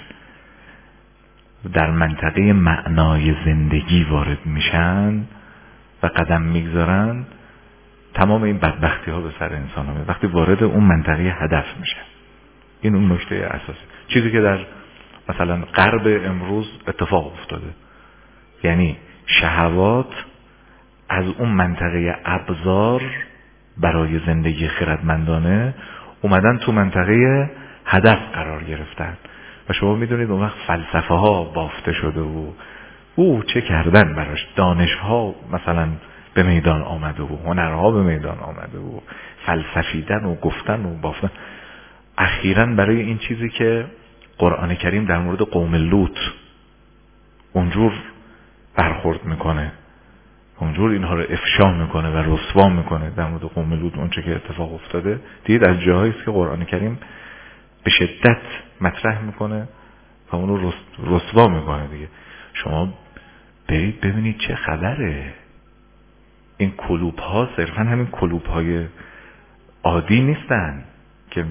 در منطقه معنای زندگی وارد میشن و قدم میگذارن، تمام این بدبختی ها به سر انسان ها وقتی وارد اون منطقه هدف میشن. این اون نکته اساسی، چیزی که در مثلا غرب امروز اتفاق افتاده، یعنی شهوات از اون منطقه ابزار برای زندگی خردمندانه اومدن تو منطقه هدف قرار گرفتن و شما میدونید اون وقت فلسفه ها بافته شده و چه کردن براش، دانش ها مثلا به میدان آمده و هنرها به میدان آمده و فلسفیدن و گفتن و بافتن. اخیراً برای این چیزی که قرآن کریم در مورد قوم لوط اونجور برخورد میکنه، اونجور اینها رو افشا میکنه و رسوا میکنه، در مورد قوم لوط اون چه که اتفاق افتاده، دید از جاهایی است که قرآن کریم به شدت مطرح میکنه و اون رو رسوا میکنه دیگه. شما برید ببینید چه خبره. این کلوب ها صرفا همین کلوب های عادی نیستن که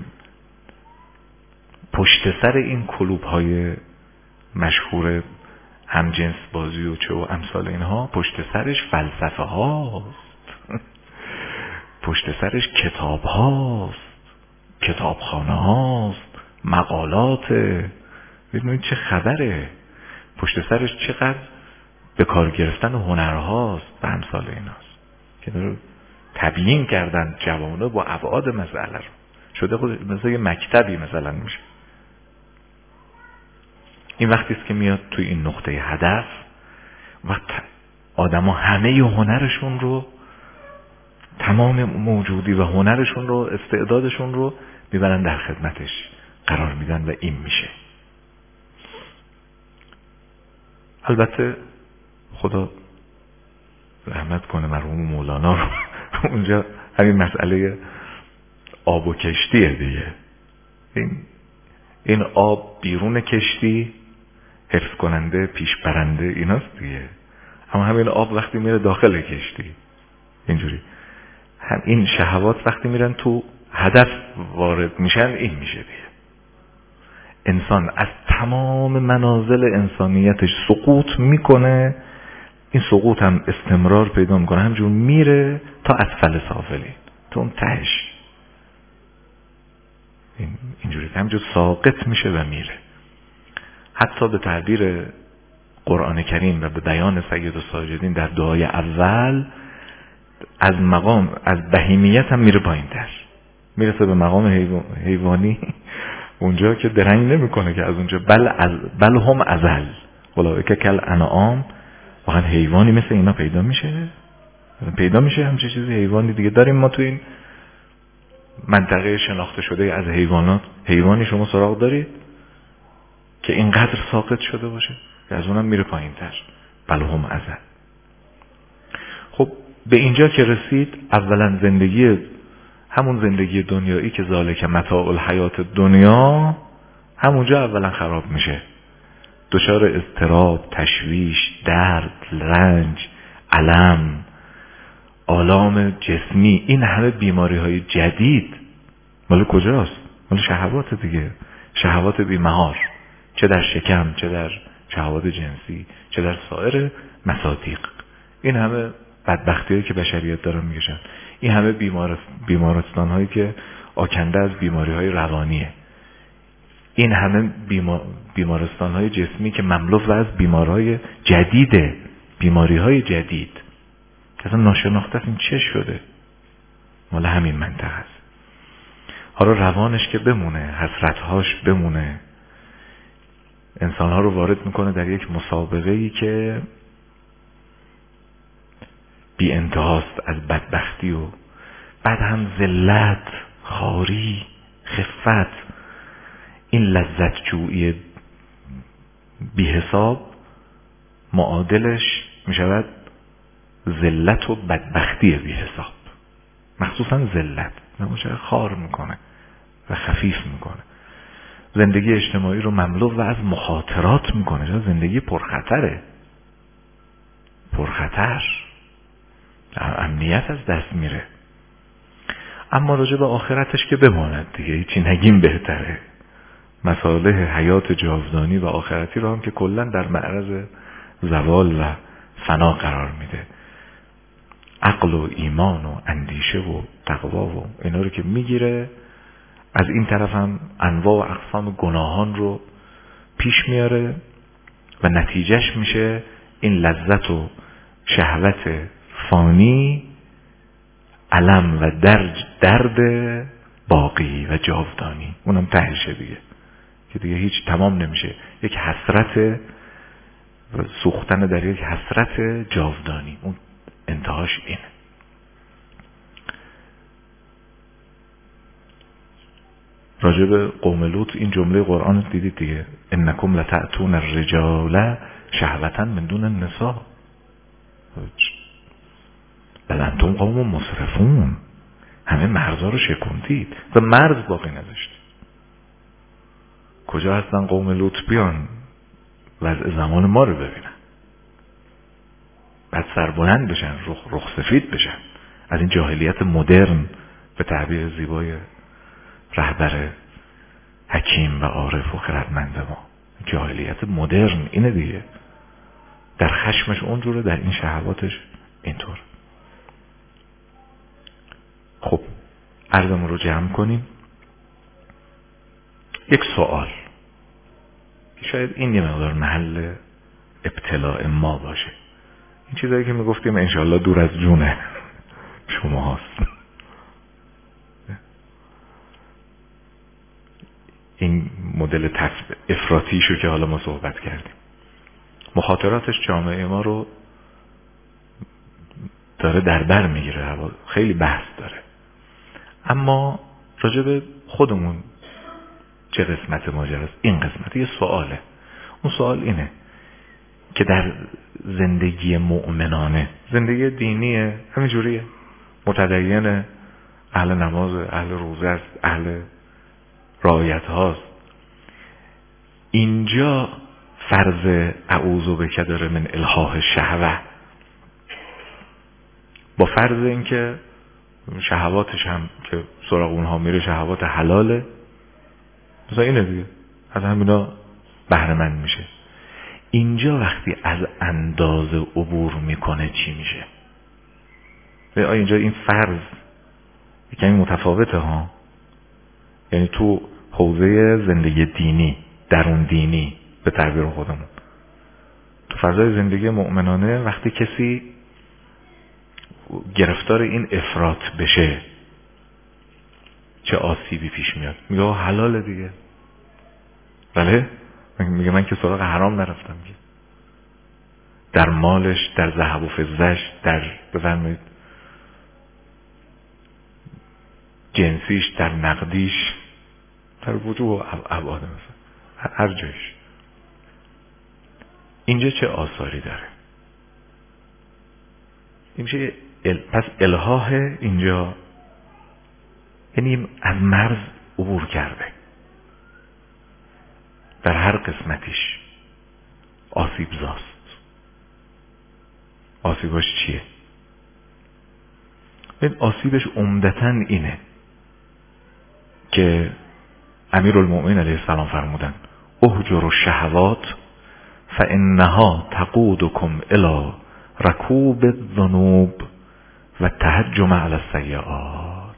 پشت سر این کلوب های مشهور همجنس بازی و چه و امثال اینها، پشت سرش فلسفه هاست، پشت سرش کتاب هاست، کتابخانه هاست، مقالات. ببینید چه خبره، پشت سرش چقدر به کار گرفتن هنرهاست و امثال ایناست که داره تبیین کردن جوانه با ابعاد مسئله رو، شده خود مثل یه مکتبی مثلا میشه. این وقتی است که میاد توی این نقطه هدف، وقت آدما همه هنرشون رو، تمام موجودی و هنرشون رو، استعدادشون رو میبرن در خدمتش قرار میدن و این میشه. البته خدا رحمت کنه مرحوم مولانا رو، اونجا همین مسئله آب و کشتیه دیگه. این آب بیرون کشتی حفظ کننده، پیش برنده ایناست دیگه، اما همین آب وقتی میره داخل کشتی اینجوری، هم این شهوات وقتی میرن تو هدف وارد میشن این میشه دیگه. انسان از تمام منازل انسانیتش سقوط میکنه، این سقوط هم استمرار پیدا میکنه، همجور میره تا اسفل سافلین، تو اون تهش اینجوری همجور ساقط میشه و میره. حتی به تعبیر قرآن کریم و به بیان سید الساجدین در دعای اول، از مقام از بهیمیت هم میره پایین تر، میرسه به مقام حیوانی، اونجا که درنگ نمیکنه که از اونجا بل هم ازل اولئک کالانعام، واقعا حیوانی مثل اینا پیدا میشه. پیدا میشه همچه چیزی. حیوانی دیگه داریم ما تو این منطقه شناخته شده از حیوانات؟ حیوانی شما سراغ دارید که اینقدر ساقط شده باشه که از اونم میره پایین تر؟ بل هم اذل. خب به اینجا که رسید، اولا زندگی، همون زندگی دنیایی که ذالک متاع الحیات دنیا، همونجا اولا خراب میشه. دچار اضطراب، تشویش، درد، رنج، الم، آلام جسمی، این همه بیماری های جدید مال کجاست؟ مال شهوات دیگه. شهوات بی‌مهار، چه در شکم، چه در شهوات جنسی، چه در سایر مصادیق. این همه بدبختی هایی که بشریت دارن میکشن، این همه بیمارستان هایی که آکنده از بیماری های روانیه، این همه بیمارستان های جسمی که مملو از بیماری جدیده، بیماری های جدید که اصلا ناشناخته است این چه شده، مال همین منطقه است. حالا روانش که بمونه، حسرتهاش بمونه، انسانها رو وارد میکنه در یک مسابقه‌ای که بی انتهاست از بدبختی و بعد هم ذلت، خواری، خفت. این لذت جویی بی حساب معادلش میشود ذلت و بدبختی بی حساب. مخصوصا ذلت نمیشه خار میکنه و خفیف میکنه. زندگی اجتماعی رو مملو و از مخاطرات میکنه. زندگی پرخطره، پرخطر، امنیت از دست میره. اما راجع به آخرتش که بماند دیگه، هیچی نگیم بهتره. مصالح حیات جاودانی و آخرتی رو هم که کلا در معرض زوال و فنا قرار میده. عقل و ایمان و اندیشه و تقوا و اینا رو که میگیره، از این طرف هم انواع و اقسام گناهان رو پیش میاره و نتیجهش میشه این لذت و شهوت فانی، الم و درد باقی و جاودانی. اونم تهشه دیگه که دیگه هیچ تمام نمیشه. یک حسرت، سوختن در یک حسرت جاودانی، اون انتهاش اینه. راجب قوم لوط این جمله قرآن دیدید دیگه، انکم لتأتون الرجال شهوتا من دون النساء بل انتم قوم مسرفون. همه مرزا رو شکوندید و مرز باقی نذاشتید. کجا هستن قوم لوط؟ بیان وضع زمان ما رو ببینن، بعد سربلند بشن، رخ سفید بشن از این جاهلیت مدرن، به تعبیر زیبای رهبر حکیم و عارف و خردمند ما. جاهلیت مدرن اینه دیگه، در خشمش اونجوره، در این شهواتش اینطور. خب عرضمون رو جمع کنیم. یک سوال که شاید این یه مقدار محل ابتلاء ما باشه. این چیزایی که میگفتیم انشالله دور از جونه شما هست. این مدل افراطیشو که حالا ما صحبت کردیم، مخاطراتش جامعه ما رو داره در بر میگیره، خیلی بحث داره. اما راجع به خودمون چه قسمت ماجراست؟ این قسمت یه سواله. اون سوال اینه که در زندگی مؤمنانه، زندگی دینیه، همینجوریه، متدین، اهل نماز، اهل روزه است، اهل رعایت هاست، اینجا فرض اعوذ بک داره من الحاح شهوه، با فرض اینکه شهواتش هم که سراغ اونها میره شهوات حلاله، مثلا اینه دیگه، از همینا بهره مند میشه. اینجا وقتی از اندازه عبور میکنه چی میشه؟ اینجا این فرض یکمی متفاوته ها. یعنی تو حوزه زندگی دینی، درون دینی به تعبیر خودمون، تو فضای زندگی مؤمنانه وقتی کسی گرفتار این افراط بشه چه آسیبی پیش میاد؟ میگه حلاله دیگه. بله، میگه من که سراغ حرام نرفتم که. در مالش، در ذهب و فضهش، در بفرمایید جنسیش، در نقدیش، در وجوه ابعاد مثلا هر جایش. اینجا چه آثاری داره؟ این میشه پس الحاح اینجا یعنی از مرز عبور کرده، در هر قسمتیش آسیب زاست. آسیباش چیه؟ این آسیبش عمدتاً اینه که امیرالمؤمنین علیه السلام فرمودن اهجروا الشهوات فانها تقودکم الی رکوب الذنوب و تهجم علی السیئات.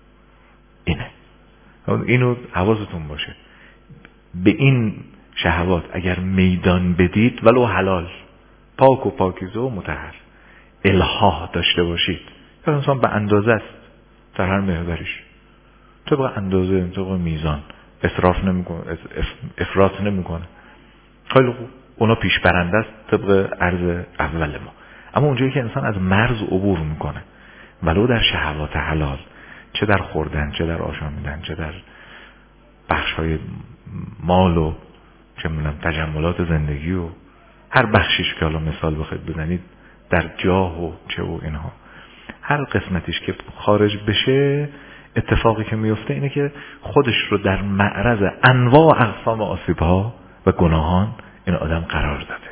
اینو حواستون باشه. به این شهوات اگر میدان بدید، ولو حلال، پاک و پاکیزه و مطهر، الحاح داشته باشید، یا انسان به اندازه است در هر محوریش، طبق اندازه، طبق میزان، اسراف نمیکنه، افراط نمیکنه، خیلی خوب، اونا پیش برنده است طبق عرض اول ما. اما اونجایی که انسان از مرز عبور میکنه، ولو در شهوات حلال، چه در خوردن، چه در آشامیدن، چه در بخش‌های مال و چه می‌دونم تجملات زندگی و هر بخشیش که حالا مثال بخواید بزنید، در جاه و چه و اینها، هر قسمتیش که خارج بشه، اتفاقی که میفته اینه که خودش رو در معرض انواع اقسام آسیب‌ها و گناهان این آدم قرار داده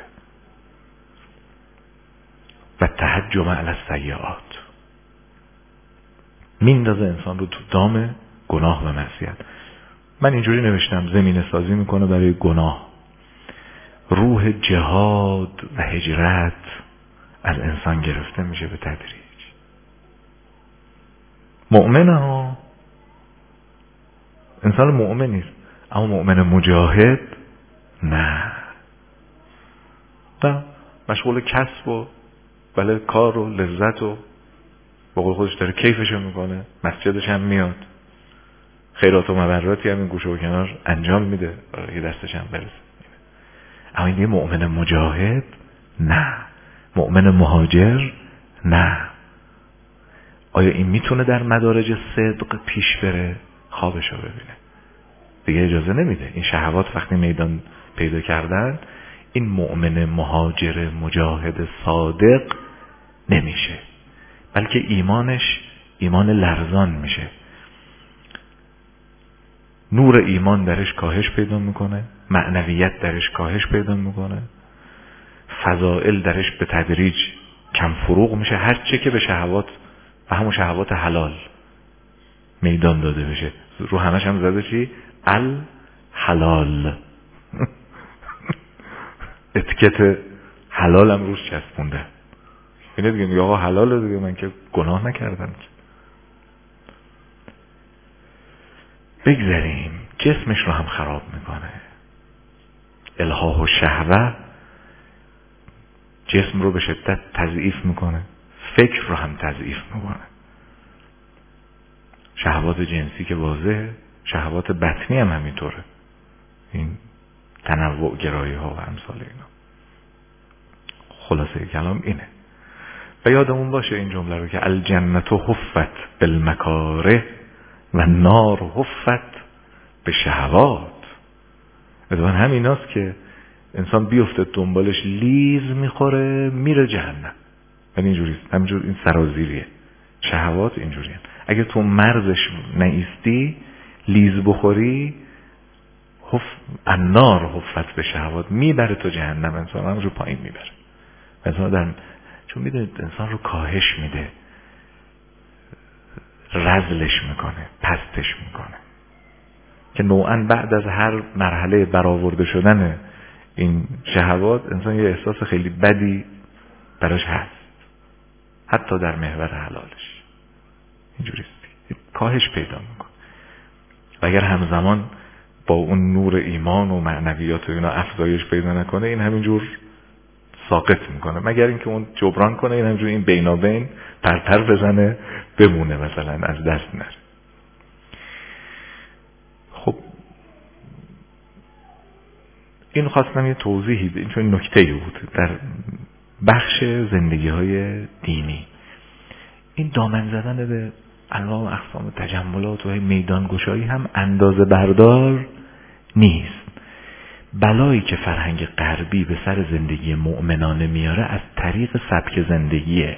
و تهجم علی السیئات، میندازه انسان رو تو دام گناه و معصیت. من اینجوری نوشتم زمینه سازی میکنه برای گناه. روح جهاد و هجرت از انسان گرفته میشه به تدریج. مؤمنه ها، انسان مؤمن نیست، اما مؤمن مجاهد نه مشغول کسب و بله کار و لذت و با قول خودش داره کیفشو میکنه، مسجدش هم میاد، خیرات و مبراتی هم این گوشه و کنار انجام میده برای که دستش هم برسه. اما این مؤمن مجاهد نه، مؤمن مهاجر نه. آیا این میتونه در مدارج صدق پیش بره؟ خوابشو ببینه، دیگه اجازه نمیده. این شهوات وقتی میدان پیدا کردن، این مؤمن مهاجر مجاهد صادق نمیشه، بلکه ایمانش ایمان لرزان میشه. نور ایمان درش کاهش پیدا میکنه، معنویت درش کاهش پیدا میکنه، فضائل درش به تدریج کم فروغ میشه، هر چه که به شهوات و همون شهوات حلال میدان داده بشه. رو همش هم زده چی؟ الحلال اتیکت حلال هم روش چسبونده. اینه دیگه، میگه آقا حلاله دیگه، من که گناه نکردم. بگذاریم جسمش رو هم خراب میکنه. الحاح و شهوه جسم رو به شدت تضعیف میکنه، فکر رو هم تضعیف میکنه. شهوات جنسی که واضحه، شهوات بطنی هم همینطوره، این تنوع گرایی ها و امثال اینا. خلاصه کلام اینه و یادمون باشه این جمله رو که الجنت حفت بالمکاره و نار حفت به شهوات. اتفاقا همیناست که انسان بیفته دنبالش لیز میخوره میره جهنم. یعنی اینجوریست، همینجور این سرازیریه. شهوات اینجوریه، اگه تو مرزش نیستی لیز بخوری، النار حفت به شهوات، میبره تو جهنم. انسان همونجور پایین میبره. انسان چون میدونید انسان رو کاهش میده، رذلش میکنه، پستش میکنه، که نوعاً بعد از هر مرحله برآورده شدن این شهوات انسان یه احساس خیلی بدی براش هست، حتی در محور حلالش اینجوریست، کاهش پیدا میکنه. و اگر همزمان با اون نور ایمان و معنویات و اینا افزایش پیدا نکنه، این همینجور ساقط میکنه، مگر اینکه اون جبران کنه، این همینجور این بینابین پرپر بزنه بمونه، مثلا از دست نره. خب این خواستم یه توضیحی بدم، چون نکته‌ای بود در بخش زندگی های دینی. این دامن زدن به انواع اقسام تجملات و میدانگشایی هم اندازه بردار نیست. بلایی که فرهنگ غربی به سر زندگی مؤمنانه میاره از طریق سبک زندگیه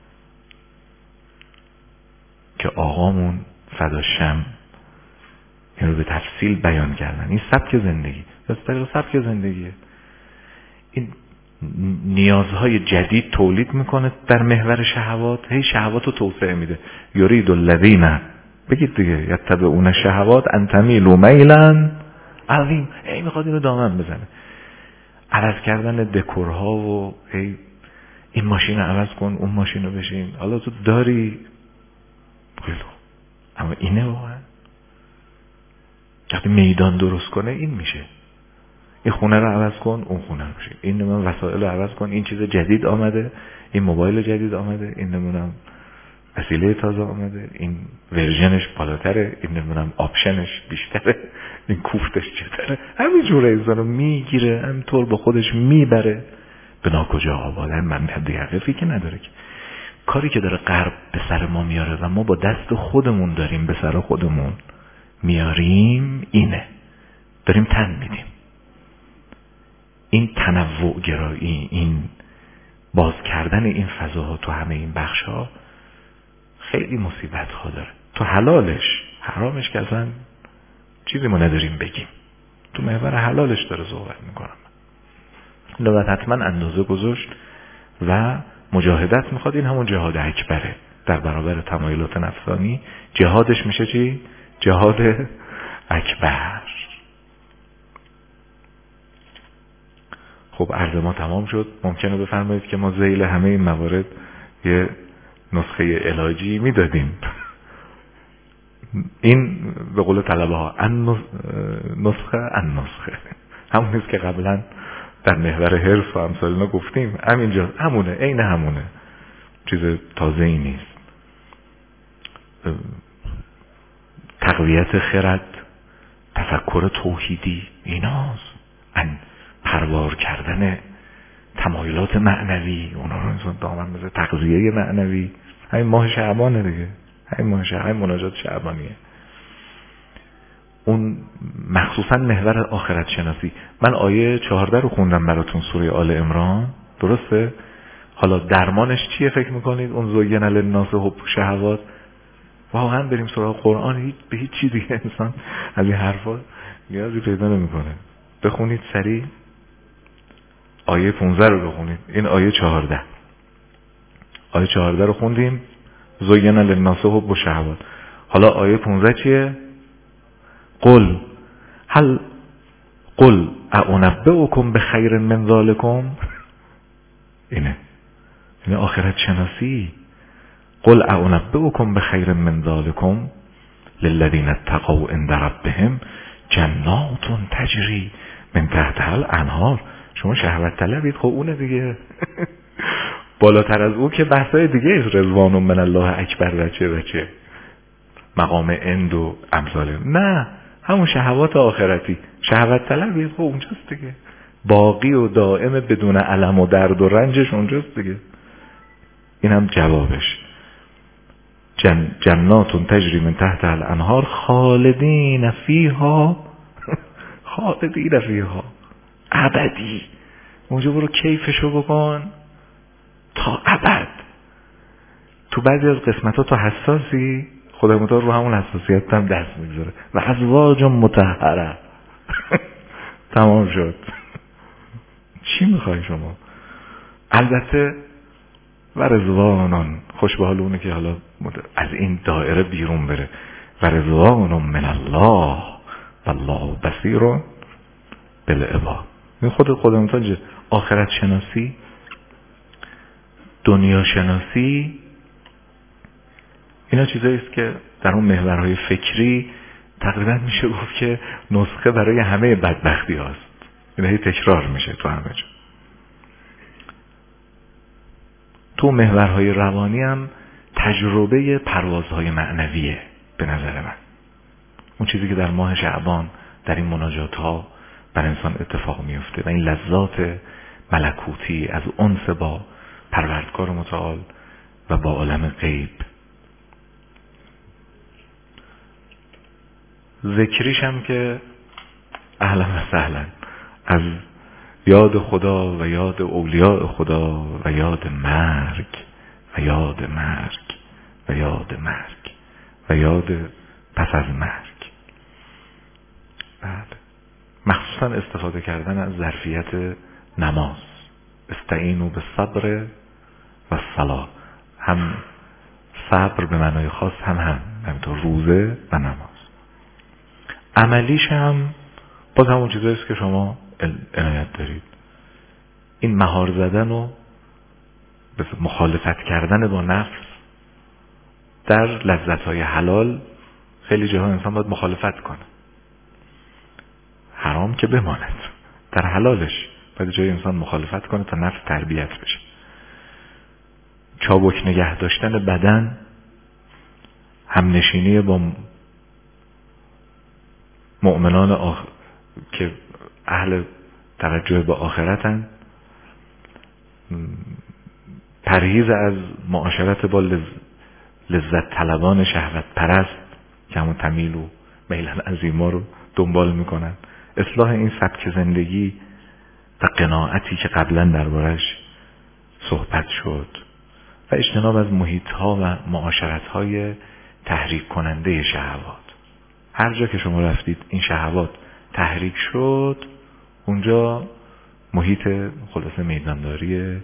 که آقامون فداشم این رو به تفصیل بیان کردن. این سبک زندگی از طریق سبک زندگیه. این نیازهای جدید تولید میکنه در محور شهوات، هی شهوات رو توسعه میده. یرید الذین، بگید دیگه، یتبعون شهوات ان تمیلوا میلا عظیم. هی میخواد اینو دامن بزنه. عوض کردن دکورها و هی این ماشین رو عوض کن، اون ماشین رو بشین. حالا تو داری خیلی، اما اینه واقعا وقتی میدان درست کنه این میشه. این خونه رو عوض کن، اون خونه رو بشین. این نمونم وسایل رو عوض کن، این چیز جدید آمده، این موبایل جدید آمده، این نمونم وسیله تازه آمده، این ورژنش بالاتره، این نمونم آپشنش بیشتره، این کوفتش چطوره. همین جوره ایزانو میگیره، همینطور با خودش میبره به ناکجا آباده. من دقیقه فکر نداره که کاری که داره غرب به سر ما میاره و ما با دست خودمون داریم به سر خودمون میاریم اینه. داریم تن میدیم. این تنوع گرایی، این باز کردن این فضاها تو همه این بخش ها خیلی مصیبت ها داره. تو حلالش، حرامش که اصلا چیزی ما نداریم بگیم. تو محور حلالش داره صحبت میکنم. لذت حتما اندازه گذاشت و مجاهدت میخواد. این همون جهاد اکبره در برابر تمایلات نفسانی. جهادش میشه چی؟ جهاد اکبر. خب عرض ما تمام شد. ممکنه بفرمایید که ما ذیل همه این موارد یه نسخه علاجی میدادیم. این به قول طلبه ها نسخه همون نیست که قبلا در محور حرص و امثال اینا گفتیم. همینجا همونه، عین همونه، چیز تازه ای نیست. تقویت خرد، تفکر توحیدی، ایناست. پروار کردن تمایلات معنوی، اونا رو انسان دامن بزنه. تغذیه معنوی، همین ماه شعبانه دیگه. همین مناجات شعبانیه. اون مخصوصا محور آخرت شناسی. من آیه 14 رو خوندم براتون، سوره آل عمران، درسته؟ حالا درمانش چیه فکر میکنید؟ اون زین للناس حب شهوات. واقعا بریم سراغ قرآن، به هیچ چیز دیگه انسان از این حرفا نیازی پیدا نمیکنه. بخونید سریع آیه 15 رو بخونید. این آیه 14. آیه 14 رو خوندیم، زین للناس حب شهوات. حالا آیه 15 چیه؟ قل اعنبئکم بخیر من ذالکم. اینه آخرت شناسی. قل اعنبئکم بخیر من ذالکم للذین اتقوا عند ربهم جنات تجری من تحتها الانهار. شما شهوت طلبید، خب اونه دیگه. بالاتر از او که بحثای دیگه، رضوان من الله اکبر و چه مقام اند و امثال. نه، همون شهوات آخرتی. شهوت طلبید، خب اونجاست دیگه. باقی و دائم بدون الم و درد و رنجش اونجاست دیگه. این هم جوابش. جنات تجری من تحت الانهار خالدین فیها ابدی. اونجا برو کیفشو بکن تا ابد. تو بعضی از قسمت ها تو حساسی، خدا متعال رو همون حساسیت هم دست میگذاره. و ازواج مطهره. تمام شد. چی میخوای شما؟ البته و رضوانان، خوش به حال اونه که حالا از این دایره بیرون بره. و رضوان من الله والله بصیر بالعباد. این خدا متعال آخرت شناسی، دنیا شناسی، اینا چیزایی است که در اون محورهای فکری تقریبا میشه گفت که نسخه برای همه بدبختی هاست. این هی تکرار میشه تو همه جا. تو محورهای روانی هم تجربه پروازهای معنویه به نظر من. اون چیزی که در ماه شعبان در این مناجات ها بر انسان اتفاق میفته و این لذات ملکوتی از انس با پروردگار متعال و با عالم غیب. ذکریش هم که اهلا و سهلا، از یاد خدا و یاد اولیاء خدا و یاد مرگ و یاد مرگ و یاد مرگ و یاد پس از مرگ. بله، مخصوصا استفاده کردن از ظرفیت نماز، استعینوا بالصبر و الصلاة، هم صبر به معنای خاص، همینطور روزه و نماز. عملیش هم باز همون چیزایی است که شما عنایت دارید، این مهار زدن و مخالفت کردن با نفس در لذت‌های حلال. خیلی جاها انسان باید مخالفت کنه، حرام که بماند، در حلالش باید جای انسان مخالفت کنه تا نفس تربیت بشه. چابک نگه داشتن بدن، همنشینی با مؤمنان که اهل توجه به آخرتن، پرهیز از معاشرت با لذت طلبان شهوت پرست که همون تمیل و میلن عظیما رو دنبال میکنن، اصلاح این سبک زندگی و قناعتی که قبلا دربارش صحبت شد و اجتناب از محیط‌ها و معاشرت‌های تحریک کننده شهوات. هر جا که شما رفتید این شهوات تحریک شد، اونجا محیط خلاصه میدانداری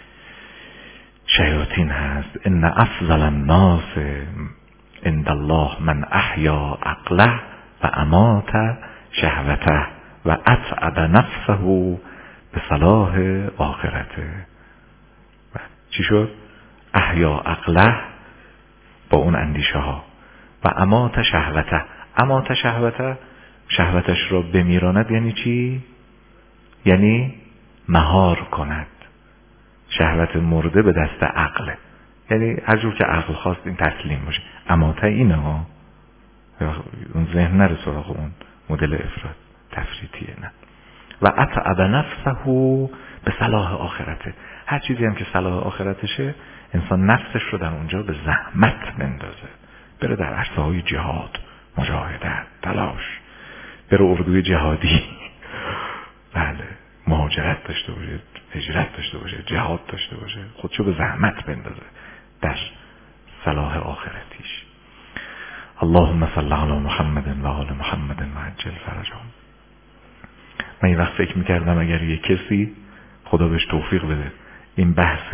شیاطین هست. ان افضل الناس عند الله من احیا عقله و امات شهوته و اتعب نفسه به صلاح آخرته. چی شد؟ احیا عقله با اون اندیشه ها و امات شهوته. امات شهوته، شهوتش را بمیراند یعنی چی؟ یعنی مهار کند. شهوت مرده به دست عقله، یعنی هر جور که عقل خواست این تسلیم باشه. اماته اینه ها، اون ذهن نره سراغ اون مدل افراد تفریطیه، نه. و اتعب نفسه به صلاح آخرته. هر چیزی هم که صلاح آخرتشه، انسان نفسش رو در اونجا به زحمت بندازه، بره در عرصه‌های جهاد، مجاهدت، تلاش، بره اردوی جهادی، بله، مهاجرت داشته باشه، هجرت داشته باشه، جهاد داشته باشه، خودشو به زحمت بندازه در صلاح آخرتیش. اللهم صل علی محمد و آل محمد و عجل فرجهم. من این وقت فکر میکردم اگر یک کسی، خدا بهش توفیق بده، این بحث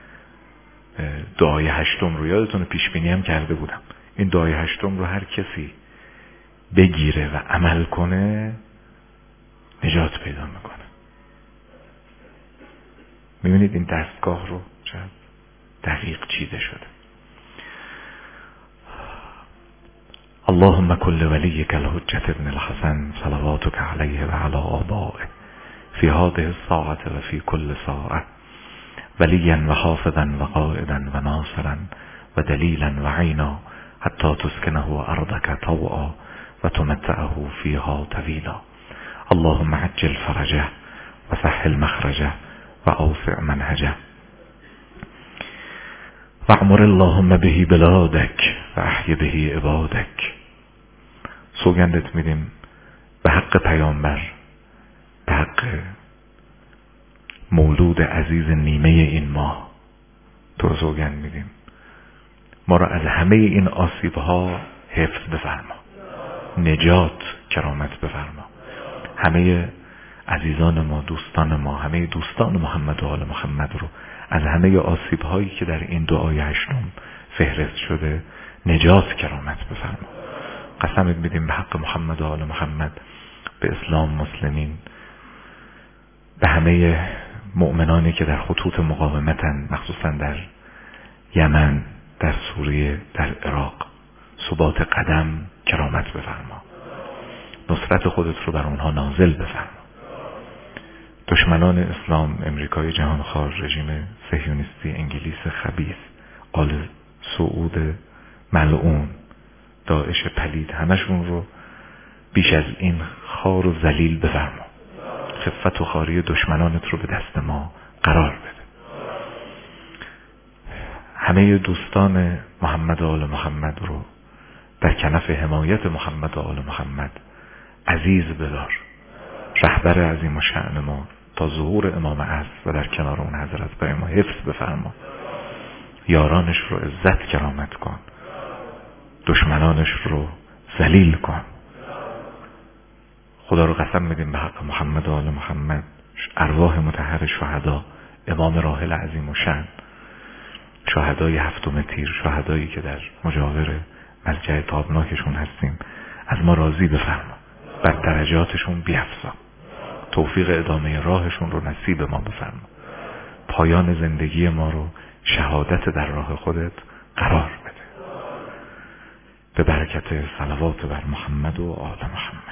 دعای هشتم رو، یادتونه پیش بینی هم کرده بودم، این دعای هشتم رو هر کسی بگیره و عمل کنه نجات پیدا میکنه. میبینید این دستگاه رو چقدر دقیق چیده شده. اللهم كل وليك الحجة ابن الحسن صلواتك عليه وعلى آبائه في هذه الساعة وفي كل ساعة وليا وحافظا وقائدا وناصرا ودليلا وعينا حتى تسكنه أرضك طوعا وتمتعه فيها طويلا. اللهم عجل فرجه وسهل مخرجه وأوسع منهجه واعمر اللهم به بلادك وأحی به عبادك. سوگندت میدیم به حق پیامبر، به حق مولود عزیز نیمه این ماه، تو رو سوگند میدیم ما را از همه این آسیبها حفظ بفرما، نجات کرامت بفرما. همه عزیزان ما، دوستان ما، همه دوستان محمد و آل محمد رو از همه آسیب هایی که در این دعای هشتم فهرست شده نجات کرامت بفرما. قسمت میدیم به حق محمد و آل محمد، به اسلام، مسلمین، به همه مؤمنانی که در خطوط مقاومتن، مخصوصا در یمن، در سوریه، در عراق، ثبات قدم کرامت بفرما، نصرت خودت رو بر اونها نازل بفرما. دشمنان اسلام، امریکای جهانخوار، رژیم صهیونیستی انگلیس خبیث، آل سعود ملعون، داعش پلید، همشون رو بیش از این خار و ذلیل بفرما. خفت و خاری دشمنانت رو به دست ما قرار بده. همه دوستان محمد و آل محمد رو در کنف حمایت محمد و آل محمد عزیز بدار. رهبر عظیم و شأن ما تا ظهور امام عصر و در کنار اون حضرت برای ما حفظ بفرما. یارانش رو عزت کرامت کن، دشمنانش رو ذلیل کن. خدا رو قسم میدیم به حق محمد و آل محمد، ارواح مطهر شهدا، امام راحل عظیم و شأن، شهدای 7 تیر، شهدایی که در مجاور مضجع تابناکشون هستیم، از ما راضی بفرما، بر درجاتشون بیفزا، توفیق ادامه راهشون رو نصیب ما بفرما، پایان زندگی ما رو شهادت در راه خودت قرار بده. به برکت صلوات بر محمد و آل محمد.